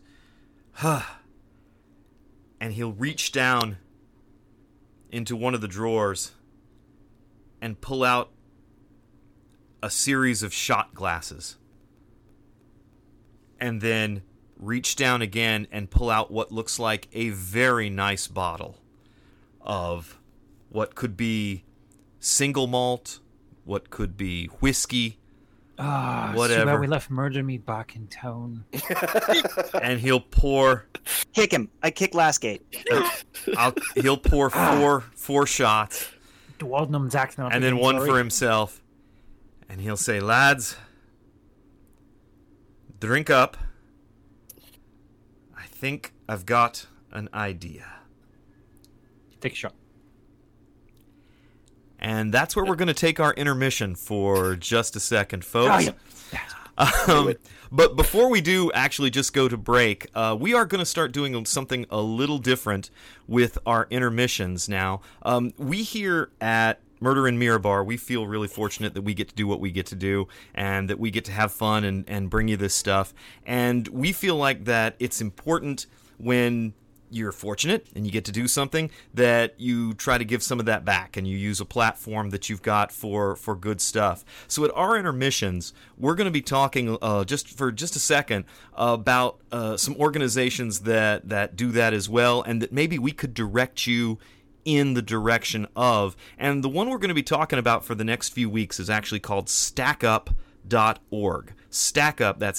And he'll reach down into one of the drawers and pull out a series of shot glasses. And then reach down again and pull out what looks like a very nice bottle of what could be single malt, what could be whiskey, whatever. So we left Murder Me back in town. And he'll pour... Kick him. I kick Lastgate. He'll pour four shots, Dwardenum's acting up and then again, one sorry. for himself. And he'll say, "Lads, drink up. I think I've got an idea." Take a shot. And that's where we're going to take our intermission for just a second, folks. But before we do actually just go to break, we are going to start doing something a little different with our intermissions now. We here at Murder in Mirabar, we feel really fortunate that we get to do what we get to do and that we get to have fun and bring you this stuff. And we feel like that it's important when you're fortunate and you get to do something, that you try to give some of that back and you use a platform that you've got for good stuff. So at our intermissions, we're going to be talking just a second about some organizations that do that as well, and that maybe we could direct you in the direction of. And the one we're going to be talking about for the next few weeks is actually called StackUp.org. StackUp, that's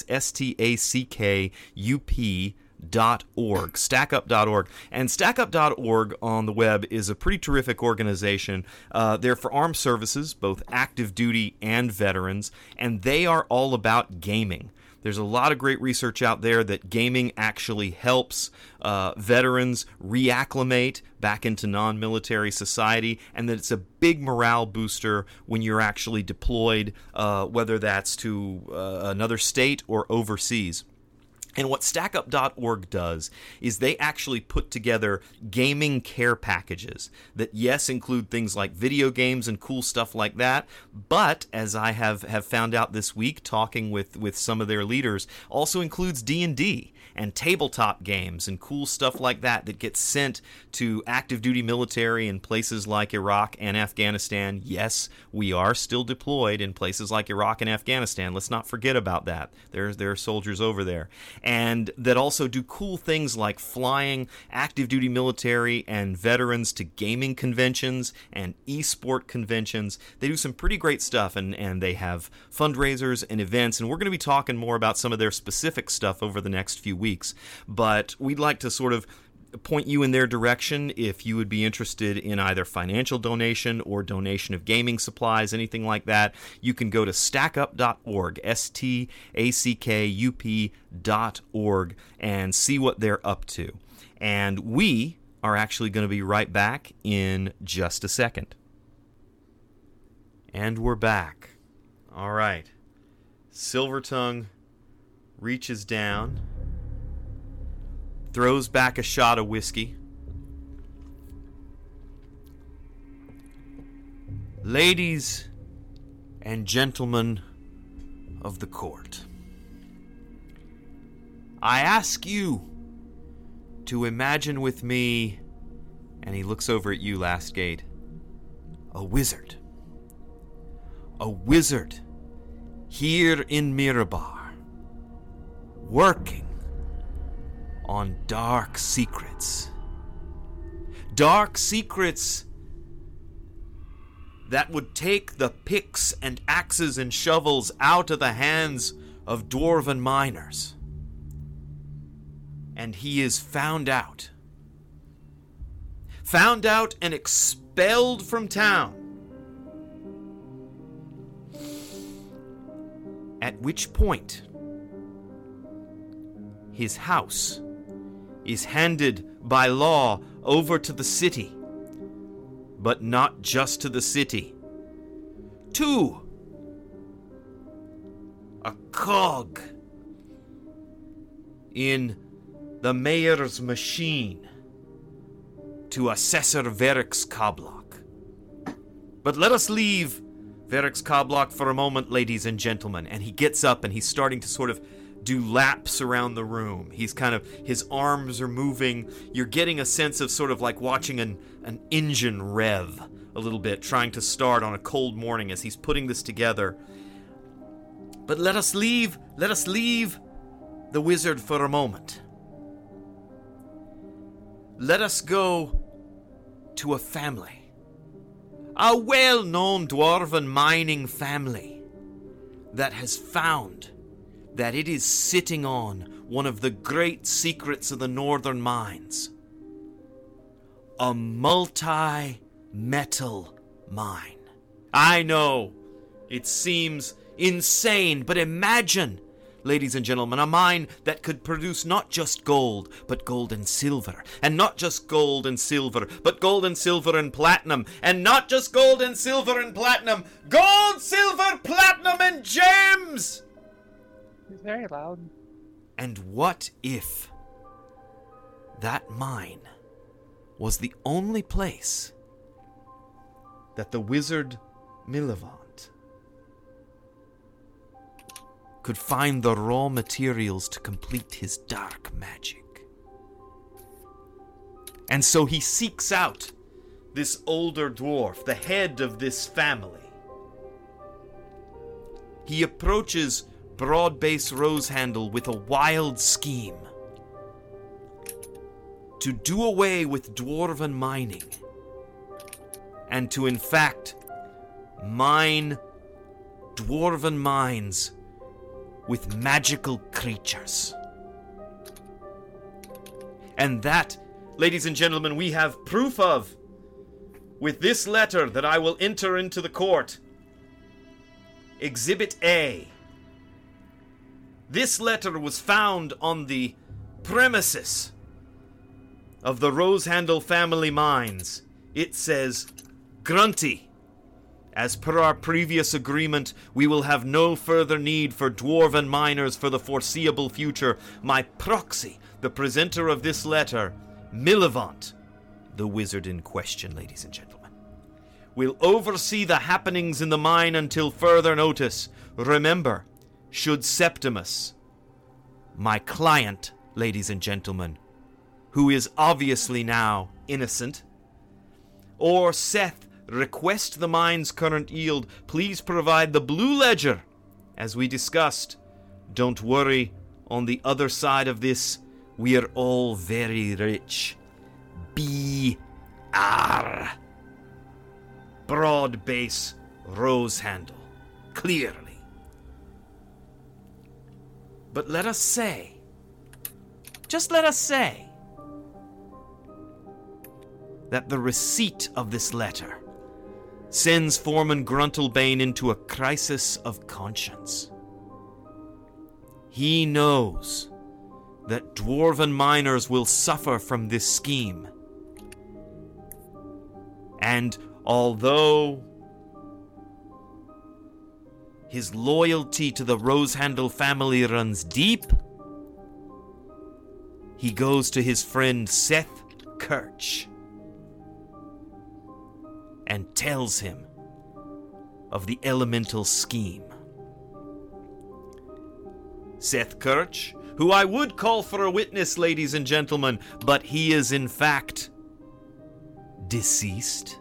StackUp.org, StackUp.org. And StackUp.org on the web is a pretty terrific organization. They're for armed services, both active duty and veterans, and they are all about gaming. There's a lot of great research out there that gaming actually helps veterans reacclimate back into non-military society, and that it's a big morale booster when you're actually deployed, whether that's to another state or overseas. And what StackUp.org does is they actually put together gaming care packages that, yes, include things like video games and cool stuff like that, but, as I have found out this week talking with some of their leaders, also includes D&D and tabletop games and cool stuff like that gets sent to active duty military in places like Iraq and Afghanistan. Yes, we are still deployed in places like Iraq and Afghanistan. Let's not forget about that. There are soldiers over there. And that also do cool things like flying active duty military and veterans to gaming conventions and esport conventions. They do some pretty great stuff, and they have fundraisers and events, and we're going to be talking more about some of their specific stuff over the next few weeks. But we'd like to sort of point you in their direction if you would be interested in either financial donation or donation of gaming supplies, anything like that. You can go to stackup.org, STACKUP.org, and see what they're up to. And we are actually going to be right back in just a second. And we're back. All right. Silvertongue reaches down, throws back a shot of whiskey. Ladies and gentlemen of the court, I ask you to imagine with me, and he looks over at you, Lastgate, a wizard. A wizard here in Mirabar, working on dark secrets. Dark secrets that would take the picks and axes and shovels out of the hands of dwarven miners. And he is found out. Found out and expelled from town. At which point, his house is handed by law over to the city. But not just to the city. To a cog in the mayor's machine, to Assessor Verix Koblock. But let us leave Verix Koblock for a moment, ladies and gentlemen. And he gets up and he's starting to sort of do laps around the room. He's kind of, his arms are moving. You're getting a sense of sort of like watching an engine rev a little bit, trying to start on a cold morning as he's putting this together. But let us leave the wizard for a moment. Let us go to a family. A well-known dwarven mining family that has found that it is sitting on one of the great secrets of the northern mines. A multi-metal mine. I know, it seems insane, but imagine, ladies and gentlemen, a mine that could produce not just gold, but gold and silver. And not just gold and silver, but gold and silver and platinum. And not just gold and silver and platinum, gold, silver, platinum, and gems! He's very loud. And what if that mine was the only place that the wizard Milivant could find the raw materials to complete his dark magic? And so he seeks out this older dwarf, the head of this family. He approaches Broadbase Rosehandle with a wild scheme to do away with dwarven mining and to, in fact, mine dwarven mines with magical creatures. And that, ladies and gentlemen, we have proof of with this letter that I will enter into the court. Exhibit A. This letter was found on the premises of the Rosehandle family mines. It says, Grunty, as per our previous agreement, we will have no further need for dwarven miners for the foreseeable future. My proxy, the presenter of this letter, Milivant, the wizard in question, ladies and gentlemen, will oversee the happenings in the mine until further notice. Remember, should Septimus, my client, ladies and gentlemen, who is obviously now innocent, or Seth request the mine's current yield, please provide the blue ledger, as we discussed. Don't worry, on the other side of this, we are all very rich. B.R. Broadbase Rosehandle. Clearly. But let us say, just let us say, that the receipt of this letter sends Foreman Gruntlebane into a crisis of conscience. He knows that dwarven miners will suffer from this scheme. And although his loyalty to the Rosehandle family runs deep, he goes to his friend Seth Kirch and tells him of the elemental scheme. Seth Kirch, who I would call for a witness, ladies and gentlemen, but he is in fact deceased,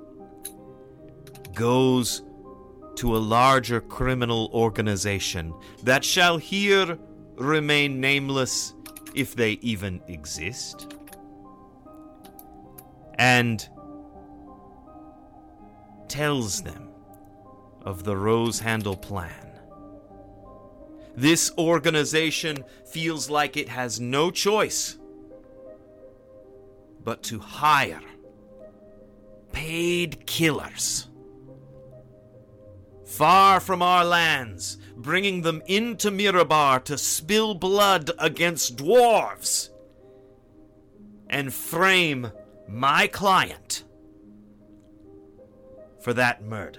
goes to a larger criminal organization that shall here remain nameless, if they even exist, and tells them of the Rosehandle plan. This organization feels like it has no choice but to hire paid killers far from our lands, bringing them into Mirabar to spill blood against dwarves and frame my client for that murder.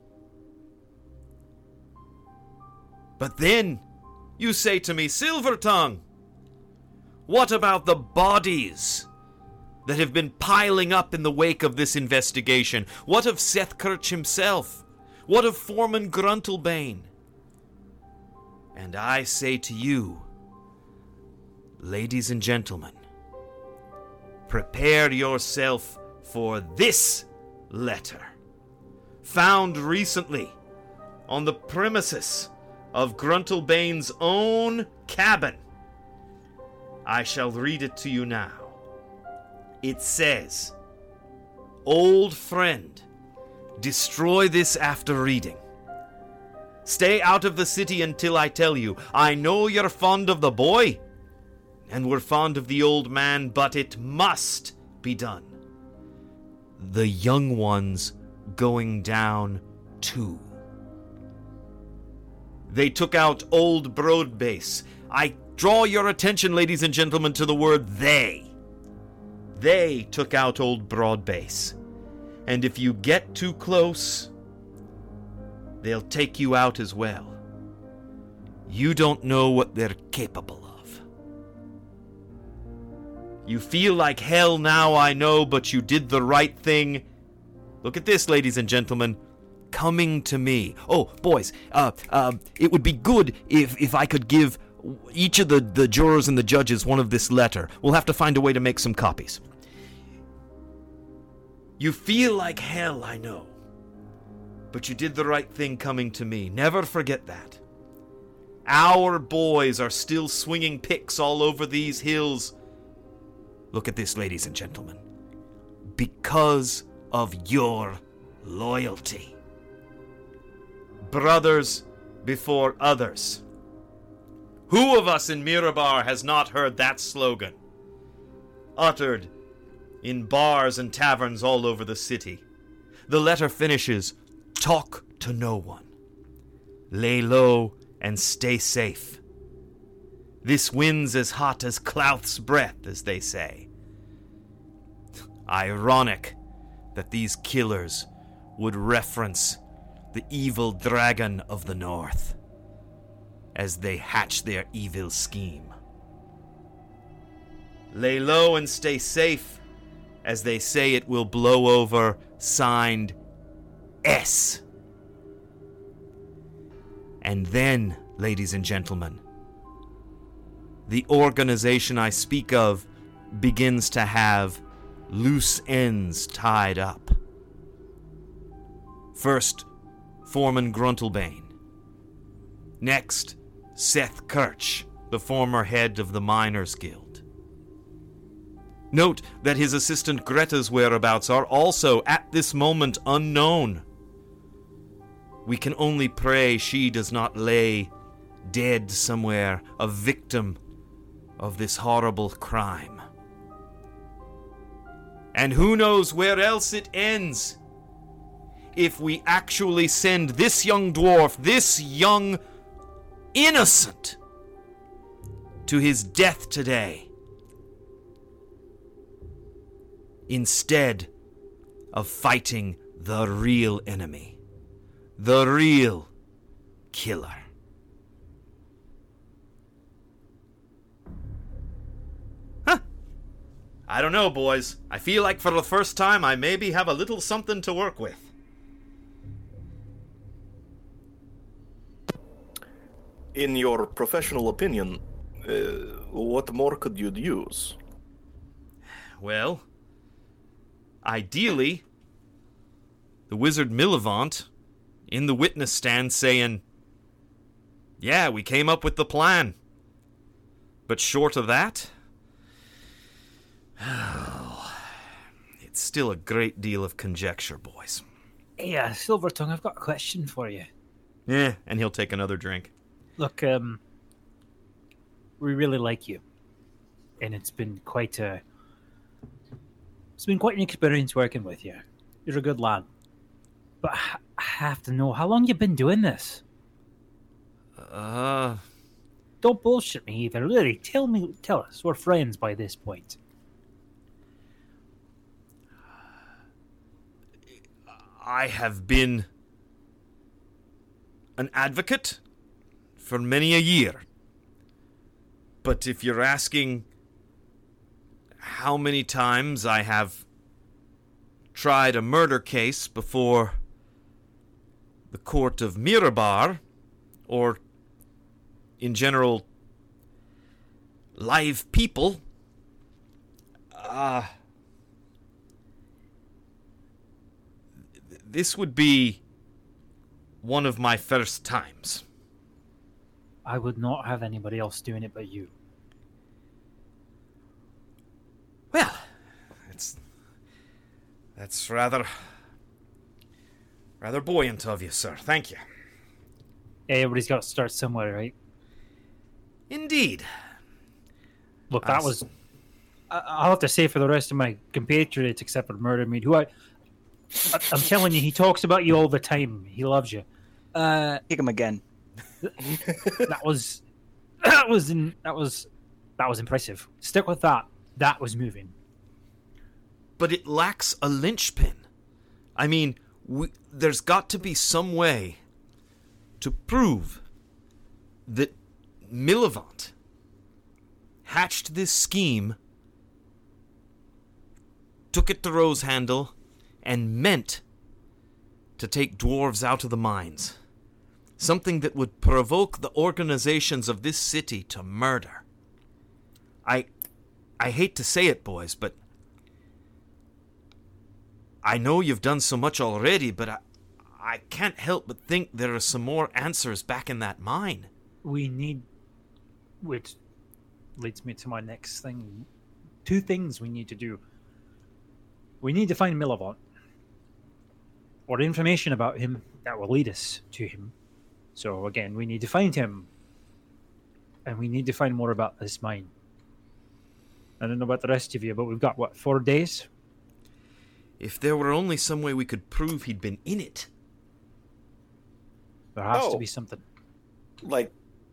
But then you say to me, Silvertongue, what about the bodies that have been piling up in the wake of this investigation? What of Seth Kirch himself? What of Foreman Gruntlebane? And I say to you, ladies and gentlemen, prepare yourself for this letter, found recently on the premises of Gruntlbane's own cabin. I shall read it to you now. It says, Old friend, destroy this after reading. Stay out of the city until I tell you. I know you're fond of the boy, and we're fond of the old man, but it must be done. The young one's going down too. They took out old Broadbase. I draw your attention, ladies and gentlemen, to the word they. They took out old Broadbase. And if you get too close, they'll take you out as well. You don't know what they're capable of. You feel like hell now, I know, but you did the right thing. Look at this, ladies and gentlemen. Coming to me. Oh, boys, it would be good if I could give each of the jurors and the judges one of this letter. We'll have to find a way to make some copies. You feel like hell, I know. But you did the right thing coming to me. Never forget that. Our boys are still swinging picks all over these hills. Look at this, ladies and gentlemen. Because of your loyalty. Brothers before others. Who of us in Mirabar has not heard that slogan? Uttered in bars and taverns all over the city. The letter finishes, talk to no one. Lay low and stay safe. This wind's as hot as Clouth's breath, as they say. Ironic that these killers would reference the evil dragon of the north as they hatch their evil scheme. Lay low and stay safe, as they say it will blow over, signed S. And then, ladies and gentlemen, the organization I speak of begins to have loose ends tied up. First, Foreman Gruntlebane. Next, Seth Kirch, the former head of the Miners' Guild. Note that his assistant Greta's whereabouts are also, at this moment, unknown. We can only pray she does not lay dead somewhere, a victim of this horrible crime. And who knows where else it ends? If we actually send this young dwarf, this young innocent, to his death today, instead of fighting the real enemy, the real killer. Huh. I don't know, boys. I feel like for the first time I maybe have a little something to work with. In your professional opinion, what more could you use? Well, ideally, the wizard Milivant in the witness stand saying, yeah, we came up with the plan. But short of that, it's still a great deal of conjecture, boys. Hey, Silvertongue, I've got a question for you. Yeah, and he'll take another drink. Look, we really like you, and it's been quite an experience working with you. You're a good lad, but I have to know how long you've been doing this. Don't bullshit me either. Really, tell us. We're friends by this point. I have been an advocate for many a year. But if you're asking how many times I have tried a murder case before the court of Mirabar, or in general, live people, this would be one of my first times. I would not have anybody else doing it but you. Well, that's rather buoyant of you, sir. Thank you. Everybody's got to start somewhere, right? Indeed. Look, that was... I'll have to say for the rest of my compatriots, except for Murder Mead, who I'm telling you, he talks about you all the time. He loves you. Kick him again. That was impressive. Stick with that. That was moving. But it lacks a linchpin. I mean, there's got to be some way to prove that Milivant hatched this scheme, took it to Rosehandle, and meant to take dwarves out of the mines. Something that would provoke the organizations of this city to murder. I hate to say it, boys, but I know you've done so much already, but I can't help but think there are some more answers back in that mine. We need... Which leads me to my next thing. 2 things we need to do. We need to find Milivant. Or information about him that will lead us to him. So again, we need to find him. And we need to find more about this mine. I don't know about the rest of you, but we've got, 4 days? If there were only some way we could prove he'd been in it. There has to be something. Like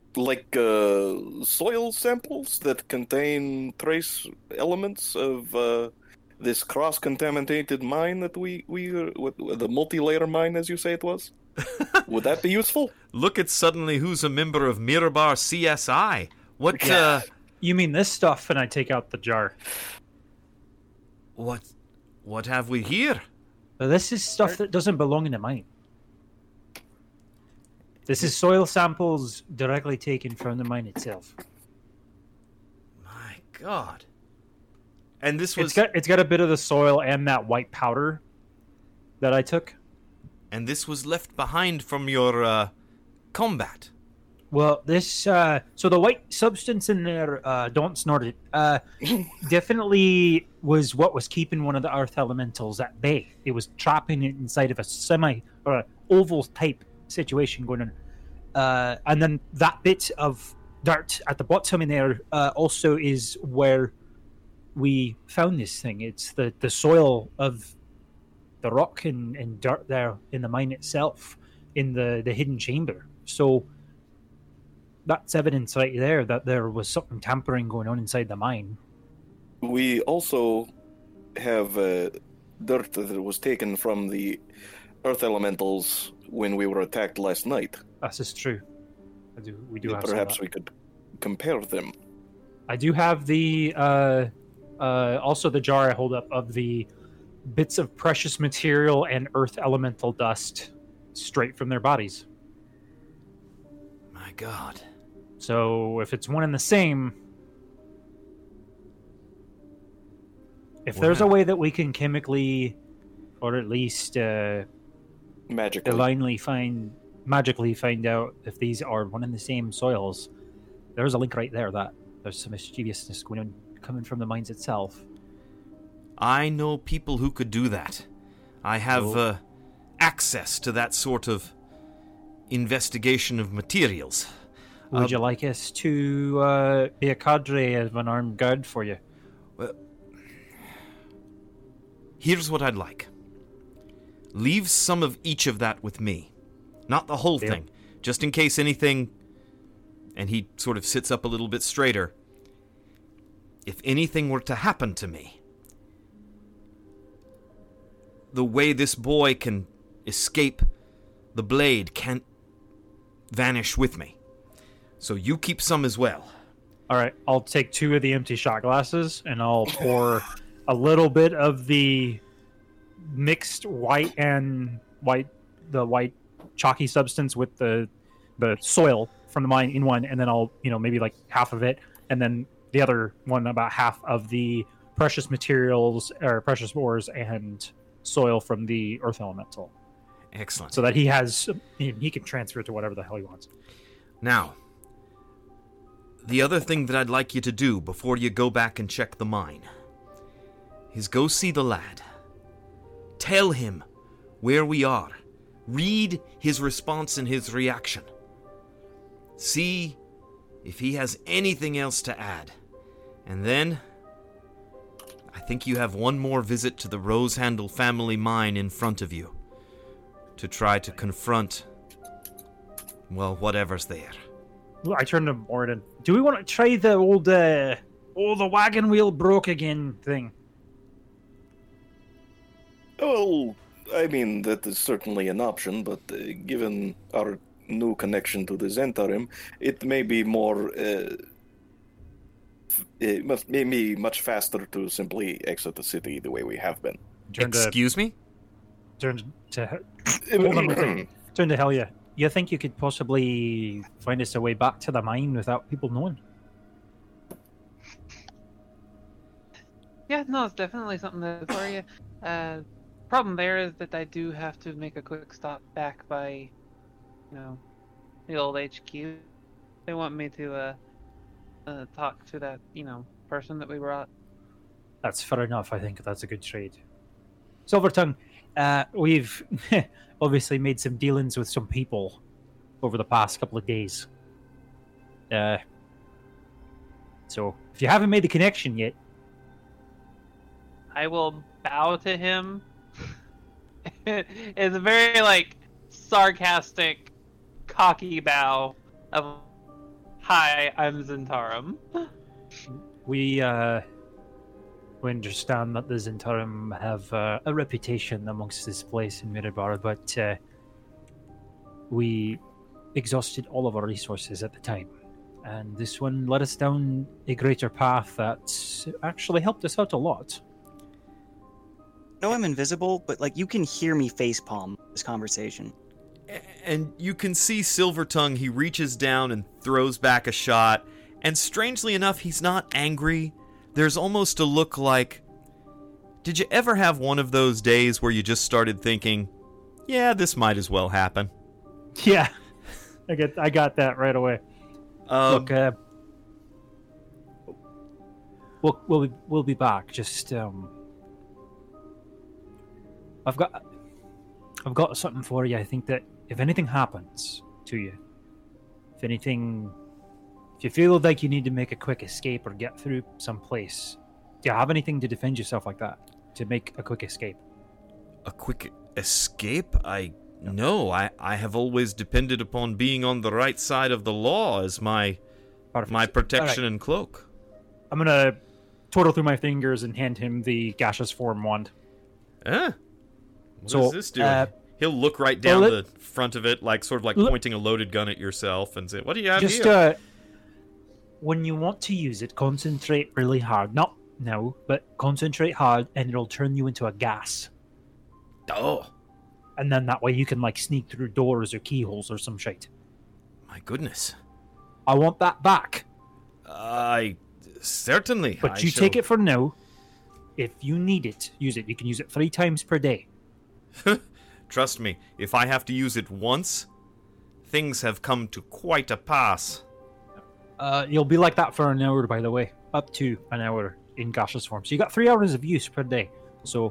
soil samples that contain trace elements of this cross-contaminated mine that the multi-layer mine, as you say it was. Would that be useful? Look at suddenly who's a member of Mirabar CSI. What, You mean this stuff? And I take out the jar. What have we here? This is stuff that doesn't belong in the mine. This is soil samples directly taken from the mine itself. My God. And this was... It's got a bit of the soil and that white powder that I took. And this was left behind from your combat. Well, this... so the white substance in there, don't snort it, definitely was what was keeping one of the earth elementals at bay. It was trapping it inside of a or an oval type situation going on. And then that bit of dirt at the bottom in there also is where we found this thing. It's the soil of the rock and dirt there in the mine itself, in the hidden chamber. So that's evidence right there that there was something tampering going on inside the mine. We also have dirt that was taken from the earth elementals when we were attacked last night. This is true. We do have Perhaps we could compare them. I do have the also the jar I hold up of the bits of precious material and earth elemental dust straight from their bodies. My God. So if it's one and the same, if there's a way that we can chemically, or at least magically find out if these are one and the same soils, there's a link right there that there's some mischievousness going on coming from the mines itself. I know people who could do that. I have access to that sort of investigation of materials. Would you like us to be a cadre of an armed guard for you? Well, here's what I'd like. Leave some of each of that with me. Not the whole thing. Just in case anything... And he sort of sits up a little bit straighter. If anything were to happen to me, the way this boy can escape the blade can't vanish with me. So you keep some as well. All right, I'll take 2 of the empty shot glasses, and I'll pour a little bit of the mixed white chalky substance with the soil from the mine in one, and then I'll, maybe like half of it, and then the other one about half of the precious materials or precious ores and soil from the earth elemental. Excellent. So that he can transfer it to whatever the hell he wants. Now, the other thing that I'd like you to do before you go back and check the mine is go see the lad. Tell him where we are. Read his response and his reaction. See if he has anything else to add. And then, I think you have one more visit to the Rosehandle family mine in front of you to try to confront, well, whatever's there. I turned to Morden. Do we want to try the old, the wagon wheel broke again thing? Well, I mean, that is certainly an option, but given our new connection to the Zentarim, it may be more... it may be much faster to simply exit the city the way we have been. Excuse me? Turn to Helia. You think you could possibly find us a way back to the mine without people knowing? Yeah, no, it's definitely something for you. Problem there is that I do have to make a quick stop back by, the old HQ. They want me to talk to that, person that we brought. That's fair enough. I think that's a good trade. Silvertongue, we've obviously made some dealings with some people over the past couple of days. So if you haven't made the connection yet, I will bow to him. It's a very sarcastic, cocky bow of, "Hi, I'm Zentarum." we understand that the Zentarum have a reputation amongst this place in Mirabar, but we exhausted all of our resources at the time. And this one led us down a greater path that actually helped us out a lot. I know I'm invisible, but you can hear me facepalm this conversation. And you can see Silvertongue, he reaches down and throws back a shot, and strangely enough, he's not angry. There's almost a look like, did you ever have one of those days where you just started thinking, yeah, this might as well happen? Yeah, I got that right away. Look, we'll be back. Just I've got something for you. I think that if anything happens to you, if you feel like you need to make a quick escape or get through someplace, do you have anything to defend yourself like that? To make a quick escape? A quick escape? No, I have always depended upon being on the right side of the law as my protection and cloak. I'm gonna twirl through my fingers and hand him the gaseous form wand. What is this doing? He'll look right down the front of it, pointing a loaded gun at yourself, and say, "What do you have here?" When you want to use it, concentrate really hard. Not now, but concentrate hard, and it'll turn you into a gas. Oh. And then that way you can sneak through doors or keyholes or some shit. My goodness. I want that back. Certainly. But you take it for now. If you need it, use it. You can use it 3 times per day. Trust me, if I have to use it once, things have come to quite a pass. You'll be like that for an hour, by the way. Up to an hour in gaseous form. So you got 3 hours of use per day. So,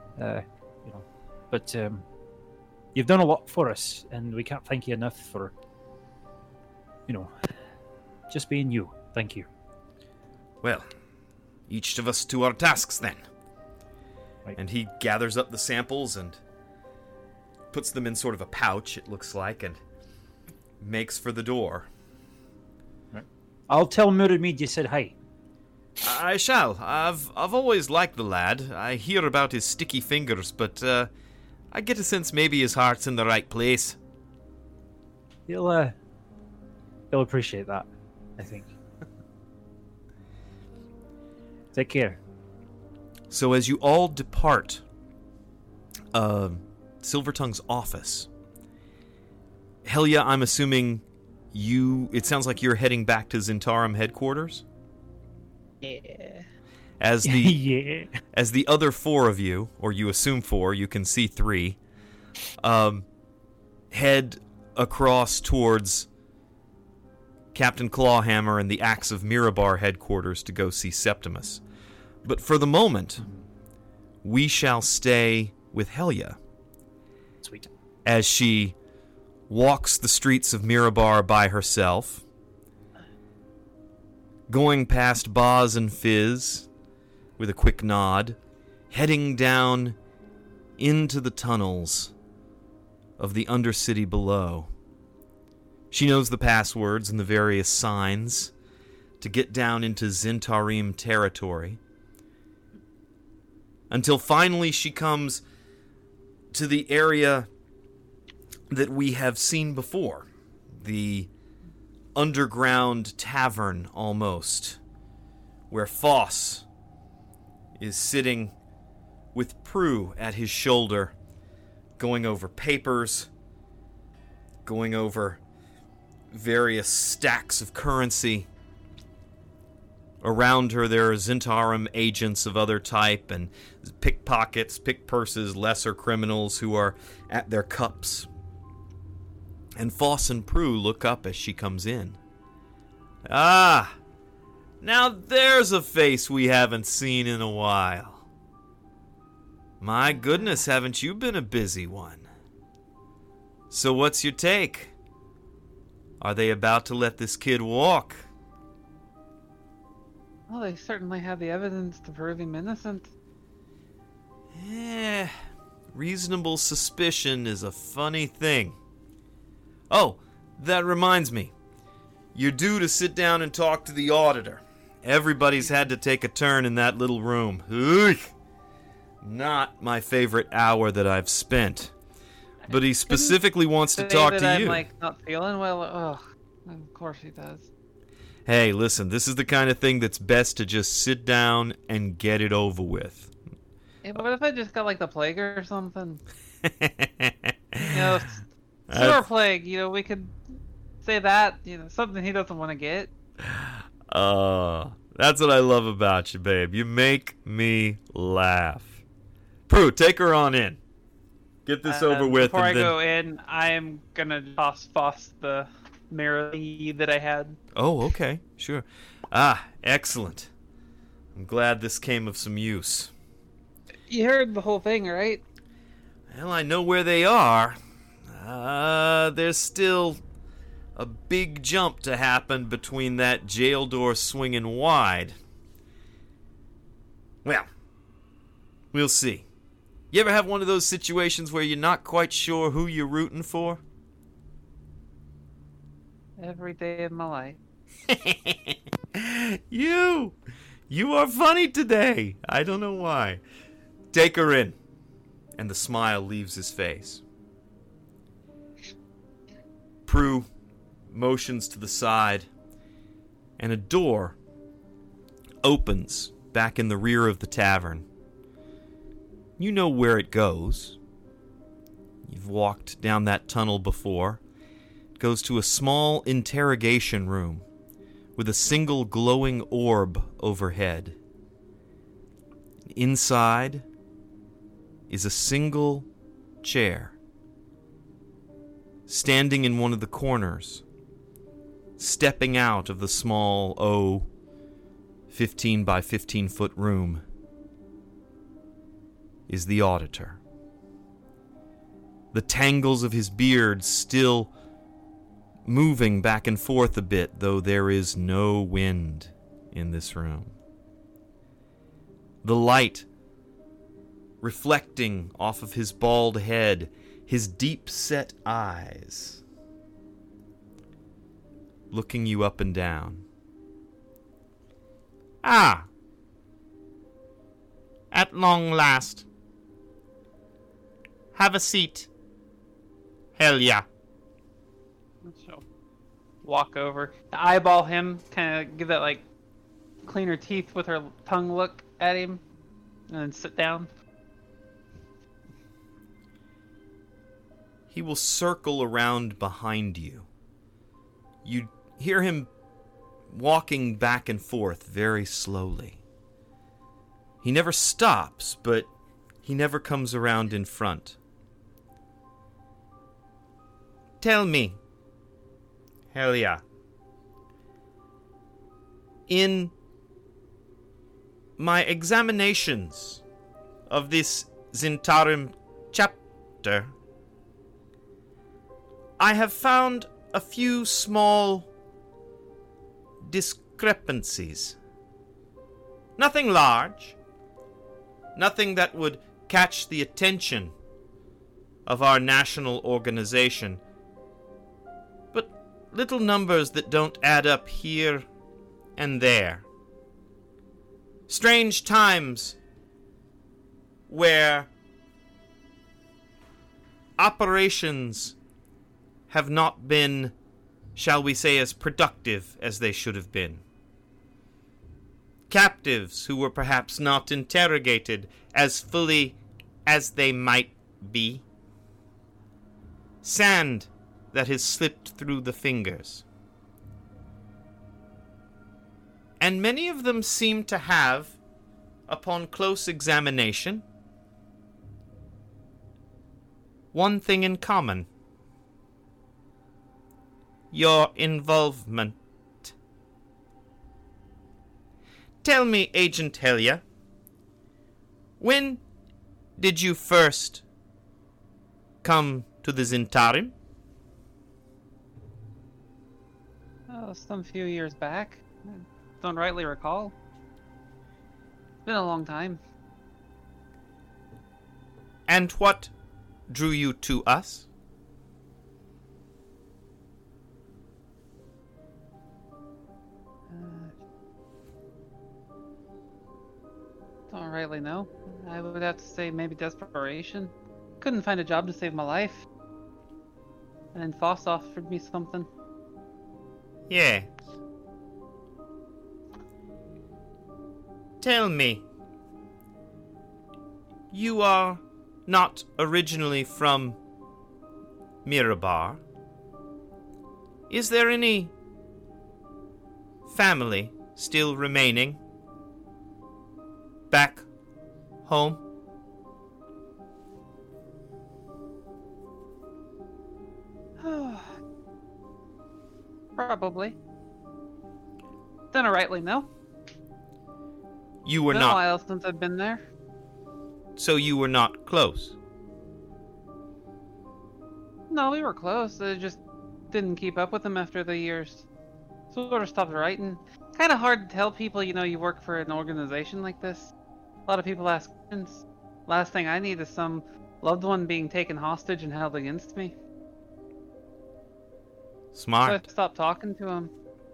But you've done a lot for us, and we can't thank you enough for, just being you. Thank you. Well, each of us to our tasks then. Right. And he gathers up the samples and puts them in sort of a pouch, it looks like, and makes for the door. Right. I'll tell Muramid you said hi. I shall. I've always liked the lad. I hear about his sticky fingers, but I get a sense maybe his heart's in the right place. He'll appreciate that, I think. Take care. So as you all depart Silvertongue's office, Helia, I'm assuming it sounds like you're heading back to Zentarum headquarters? Yeah. As the as the other 4 of you, or you assume 4, you can see 3, head across towards Captain Clawhammer and the Axe of Mirabar headquarters to go see Septimus. But for the moment, we shall stay with Helia. Sweet. As she walks the streets of Mirabar by herself, going past Boz and Fizz with a quick nod, heading down into the tunnels of the Undercity below. She knows the passwords and the various signs to get down into Zentarim territory, until finally she comes to the area that we have seen before, the underground tavern almost, where Foss is sitting with Prue at his shoulder, going over papers, going over various stacks of currency. Around her there are Zentarum agents of other type and pickpockets, pickpurses, lesser criminals who are at their cups. And Foss and Prue look up as she comes in. Ah, now there's a face we haven't seen in a while. My goodness, haven't you been a busy one? So what's your take? Are they about to let this kid walk? Well, they certainly have the evidence to prove him innocent. Reasonable suspicion is a funny thing. Oh, that reminds me. You're due to sit down and talk to the auditor. Everybody's had to take a turn in that little room. Ugh. Not my favorite hour that I've spent. But he specifically wants to talk to I'm you. like not feeling well. Ugh, of course he does. Hey, listen, this is the kind of thing that's best to just sit down and get it over with. Yeah, but what if I just got like the plague or something? Sewer plague. We could say that. Something he doesn't want to get. That's what I love about you, babe. You make me laugh. Prue, take her on in. Get this over with. Before I go in, I am gonna toss Foss the mirror thingy that I had. Oh, okay, sure. Excellent. I'm glad this came of some use. You heard the whole thing, right? Well, I know where they are. There's still a big jump to happen between that jail door swinging wide. Well, we'll see. You ever have one of those situations where you're not quite sure who you're rooting for? Every day of my life. You are funny today. I don't know why. Take her in. And the smile leaves his face. Prue motions to the side, and a door opens back in the rear of the tavern. You know where it goes. You've walked down that tunnel before. It goes to a small interrogation room with a single glowing orb overhead. Inside is a single chair. Standing in one of the corners, stepping out of the small, 15 by 15 foot room, is the auditor. The tangles of his beard still moving back and forth a bit, though there is no wind in this room. The light reflecting off of his bald head, his deep-set eyes, looking you up and down. Ah! At long last. Have a seat. Hell yeah. So, walk over, eyeball him, kind of give that like clean her teeth with her tongue look at him, and then sit down. He will circle around behind you. You hear him walking back and forth very slowly. He never stops, but he never comes around in front. Tell me, Helia, in my examinations of this Zentarum chapter, I have found a few small discrepancies. Nothing large. Nothing that would catch the attention of our national organization. But little numbers that don't add up here and there. Strange times where operations have not been, shall we say, as productive as they should have been. Captives who were perhaps not interrogated as fully as they might be. Sand that has slipped through the fingers. And many of them seem to have, upon close examination, one thing in common. Your involvement. Tell me, Agent Helia, when did you first come to the Zentarim? Oh, some few years back. I don't rightly recall. It's been a long time. And what drew you to us? Don't rightly know. I would have to say maybe desperation. Couldn't find a job to save my life. And then Foss offered me something. Yeah. Tell me, you are not originally from Mirabar. Is there any family still remaining back home? Probably. Don't rightly know. You were Been a not. while since I've been there. So you were not close. No, we were close. I just didn't keep up with them after the years. Sort of stopped writing. Kind of hard to tell people, you work for an organization like this. A lot of people ask questions. Last thing I need is some loved one being taken hostage and held against me. So Smart. I stopped talking to him.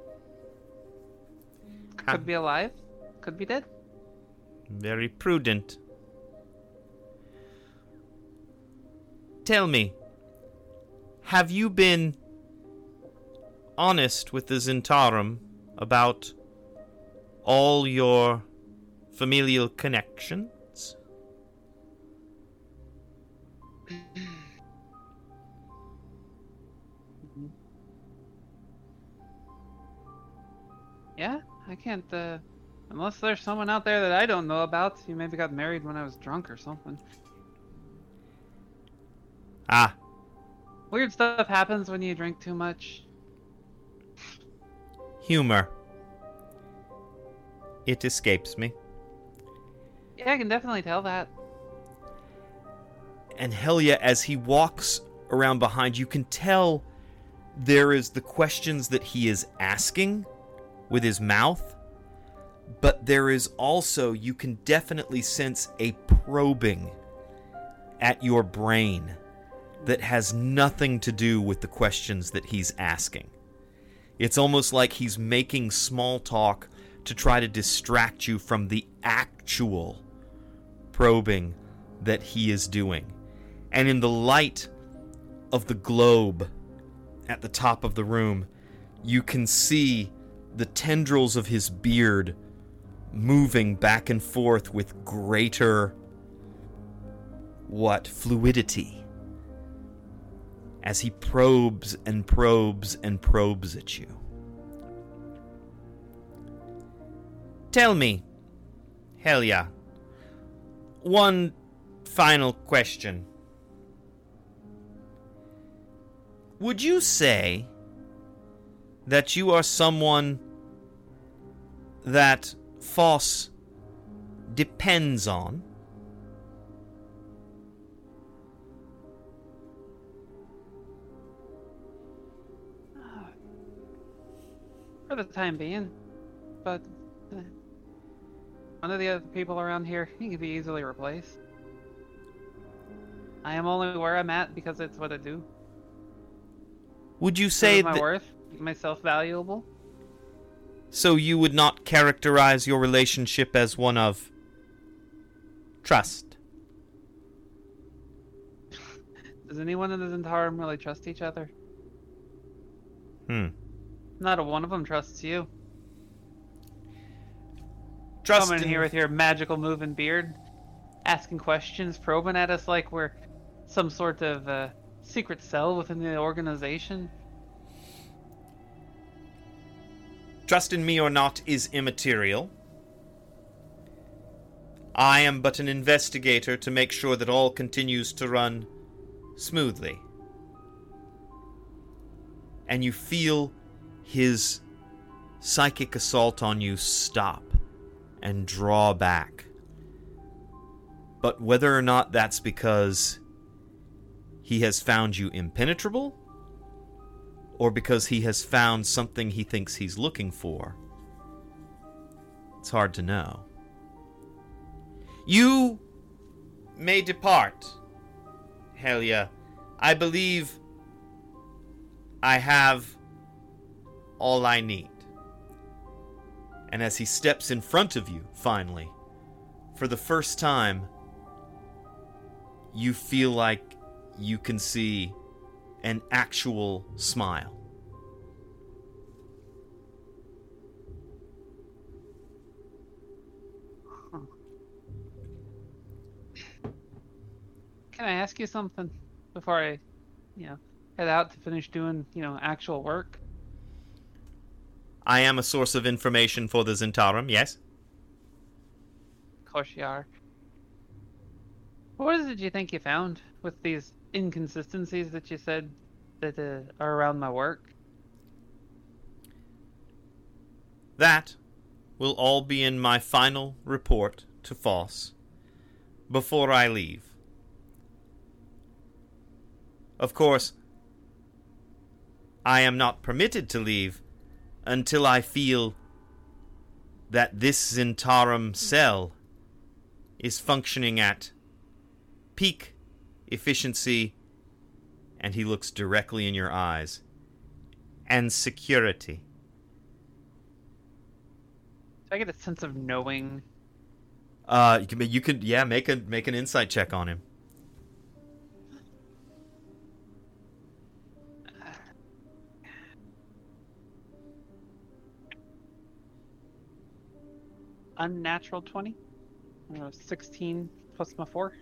Could be alive. Could be dead. Very prudent. Tell me, have you been honest with the Zentarum about all your familial connections? Yeah, I can't, unless there's someone out there that I don't know about. He maybe got married when I was drunk or something. Ah, Weird stuff happens when you drink too much. humor. It escapes me. Yeah, I can definitely tell that. And Helia, as he walks around behind, you can tell there is the questions that he is asking with his mouth, but there is also, you can definitely sense a probing at your brain that has nothing to do with the questions that he's asking. It's almost like he's making small talk to try to distract you from the actual probing that he is doing. And in the light of the globe at the top of the room, you can see the tendrils of his beard moving back and forth with greater, fluidity, as he probes and probes and probes at you. Tell me, Helia, one final question. Would you say that you are someone that Foss depends on? For the time being. But one of the other people around here, he can be easily replaced. I am only where I'm at because it's what I do. Would you say my that... worth, make myself valuable. So you would not characterize your relationship as one of trust? Does anyone in the Zentarum really trust each other? Hmm. Not a one of them trusts you. Trust Coming in here with your magical moving beard, asking questions, probing at us like we're some sort of secret cell within the organization. Trust in me or not is immaterial. I am but an investigator to make sure that all continues to run smoothly. And you feel his psychic assault on you stop and draw back. But whether or not that's because he has found you impenetrable, or because he has found something he thinks he's looking for, it's hard to know. You may depart, Helia. I believe I have all I need. And as he steps in front of you, finally, for the first time, you feel like you can see an actual smile. Can I ask you something before I, head out to finish doing, actual work? I am a source of information for the Zentarum, yes? Of course you are. What is it you think you found with these inconsistencies that you said that are around my work? That will all be in my final report to Foss before I leave. Of course, I am not permitted to leave until I feel that this Zentarum cell is functioning at peak efficiency, and he looks directly in your eyes, and security. Do I get a sense of knowing? You could make an insight check on him. Unnatural 20? 16 plus my 4?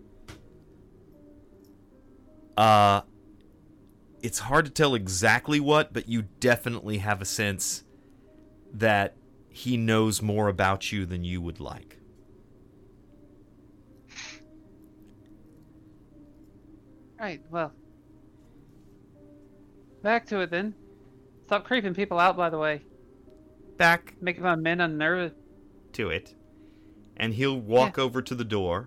It's hard to tell exactly what, but you definitely have a sense that he knows more about you than you would like. Right, well. Back to it then. Stop creeping people out, by the way. Back Making my men unnervous. to it, and he'll walk over to the door.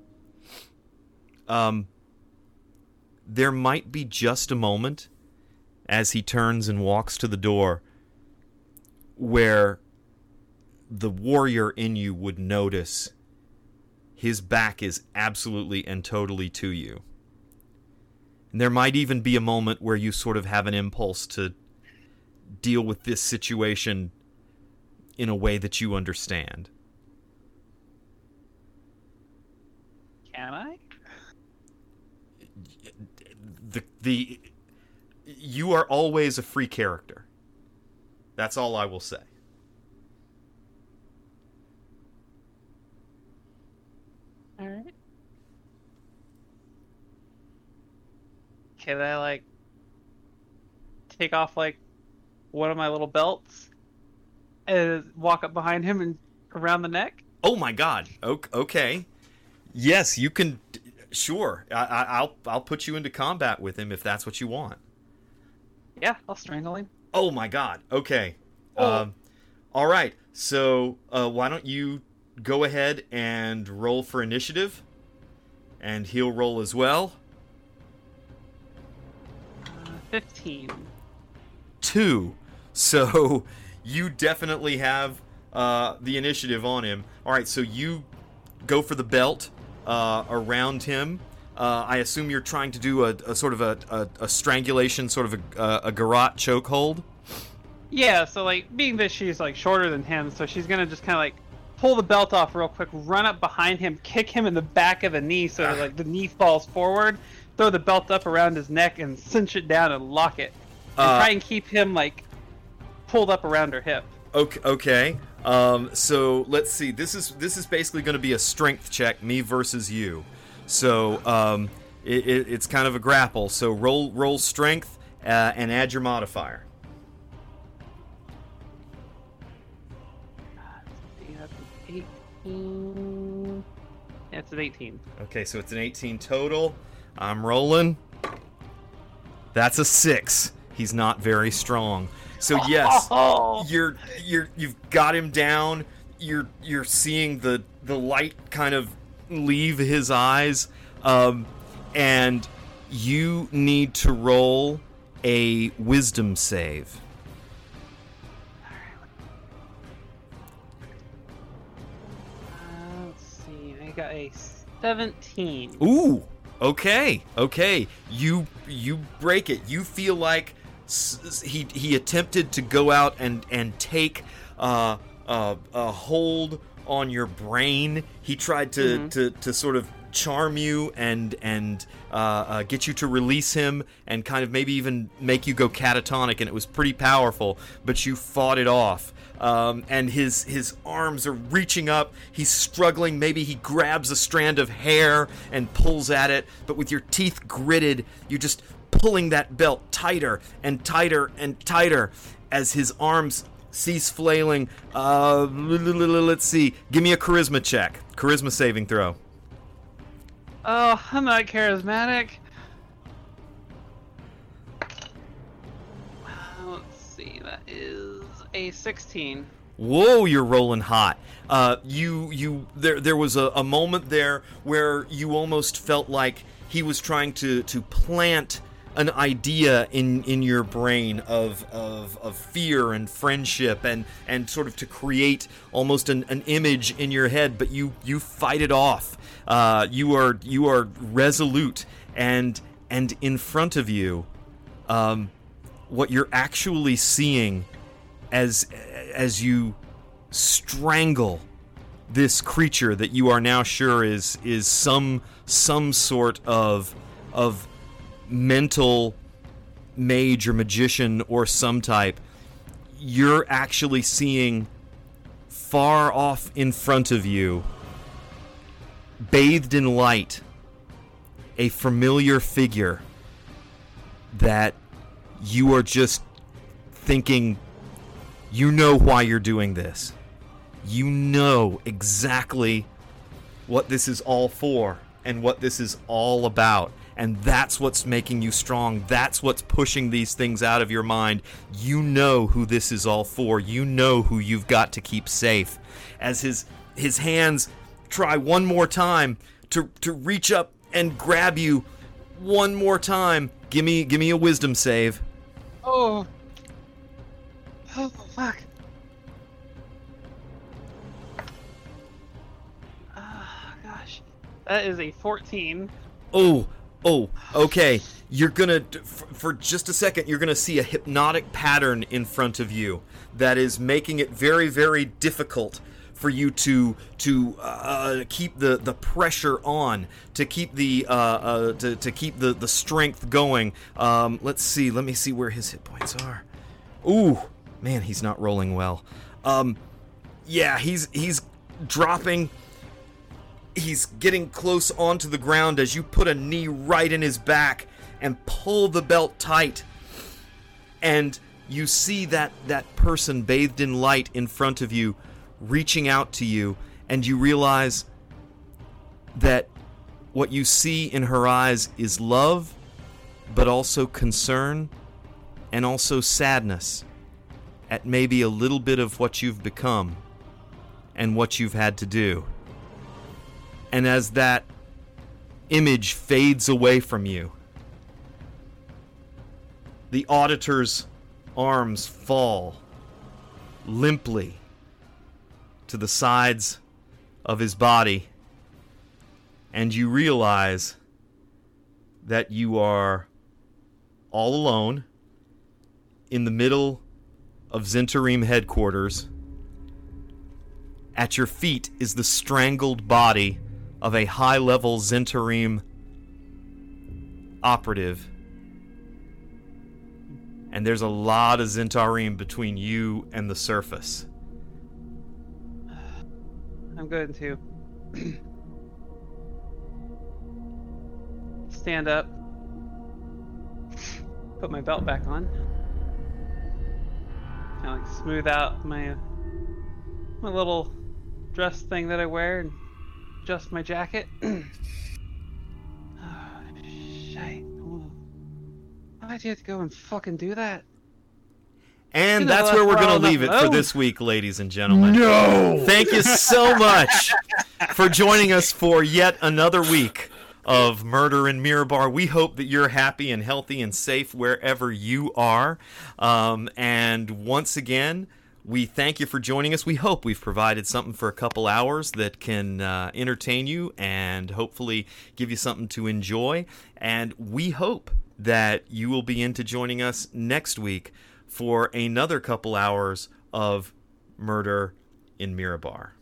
There might be just a moment as he turns and walks to the door where the warrior in you would notice his back is absolutely and totally to you. And there might even be a moment where you sort of have an impulse to deal with this situation in a way that you understand. Can I? You are always a free character. That's all I will say. Alright. Can I, take off, one of my little belts and walk up behind him and around the neck? Oh my god. Okay. Yes, you can. Sure. I'll put you into combat with him if that's what you want. Yeah, I'll strangle him. Oh my god. Okay. Oh. All right. So why don't you go ahead and roll for initiative, and he'll roll as well. 15. 2. So you definitely have the initiative on him. All right. So you go for the belt around him. I assume you're trying to do a sort of a strangulation, sort of a garrote chokehold. Yeah, so being that she's shorter than him, so she's gonna just kind of pull the belt off real quick, run up behind him, kick him in the back of the knee so that the knee falls forward, throw the belt up around his neck and cinch it down and lock it, and try and keep him pulled up around her hip. Okay. So let's see. This is basically going to be a strength check, me versus you. So it's kind of a grapple. So roll strength and add your modifier. 18. Yeah, it's an 18. Okay, so it's an 18 total. I'm rolling. That's a 6. He's not very strong. So yes, you've got him down. You're seeing the light kind of leave his eyes, and you need to roll a wisdom save. Let's see. I got a 17. Ooh, okay. You break it. You feel like he attempted to go out and take a hold on your brain. He tried to sort of charm you and get you to release him and kind of maybe even make you go catatonic, and it was pretty powerful, but you fought it off. And his arms are reaching up. He's struggling. Maybe he grabs a strand of hair and pulls at it, but with your teeth gritted, you're just pulling that belt tighter and tighter and tighter as his arms cease flailing. Let's see. Give me a charisma check. Charisma saving throw. Oh, I'm not charismatic. Let's see. That is a 16. Whoa, you're rolling hot. There was a moment there where you almost felt like he was trying to plant an idea in your brain of fear and friendship and sort of to create almost an image in your head, but you fight it off. You are resolute, and in front of you, what you're actually seeing as you strangle this creature that you are now sure is some sort of mental mage or magician or some type. You're actually seeing far off in front of you, bathed in light, a familiar figure that you are just thinking, you know why you're doing this. You know exactly what this is all for and what this is all about. And that's what's making you strong. That's what's pushing these things out of your mind. You know who this is all for. You know who you've got to keep safe. As his hands try one more time to reach up and grab you one more time. Give me a wisdom save. Oh, fuck. Gosh. That is a 14. Oh, okay. You're gonna, for just a second, you're gonna see a hypnotic pattern in front of you that is making it very, very difficult for you to keep the pressure on, to keep the to keep the strength going. Let me see where his hit points are. Ooh, man, he's not rolling well. Yeah, he's dropping. He's getting close onto the ground as you put a knee right in his back and pull the belt tight. And you see that person bathed in light in front of you reaching out to you, and you realize that what you see in her eyes is love, but also concern and also sadness at maybe a little bit of what you've become and what you've had to do. And as that image fades away from you, the auditor's arms fall limply to the sides of his body, and you realize that you are all alone in the middle of Zhentarim headquarters. At your feet is the strangled body of a high-level Zhentarim operative. And there's a lot of Zhentarim between you and the surface. I'm going to stand up, put my belt back on, kind of like smooth out my little dress thing that I wear and adjust my jacket. Oh, shite. Why'd you have to go and fucking do that? And You know, that's where we're that's going to all leave it enough. for Oh. this week, ladies and gentlemen. No! Thank you so much for joining us for yet another week of Murder in Mirabar. We hope that you're happy and healthy and safe wherever you are. And once again, we thank you for joining us. We hope we've provided something for a couple hours that can entertain you and hopefully give you something to enjoy. And we hope that you will be into joining us next week for another couple hours of Murder in Mirabar.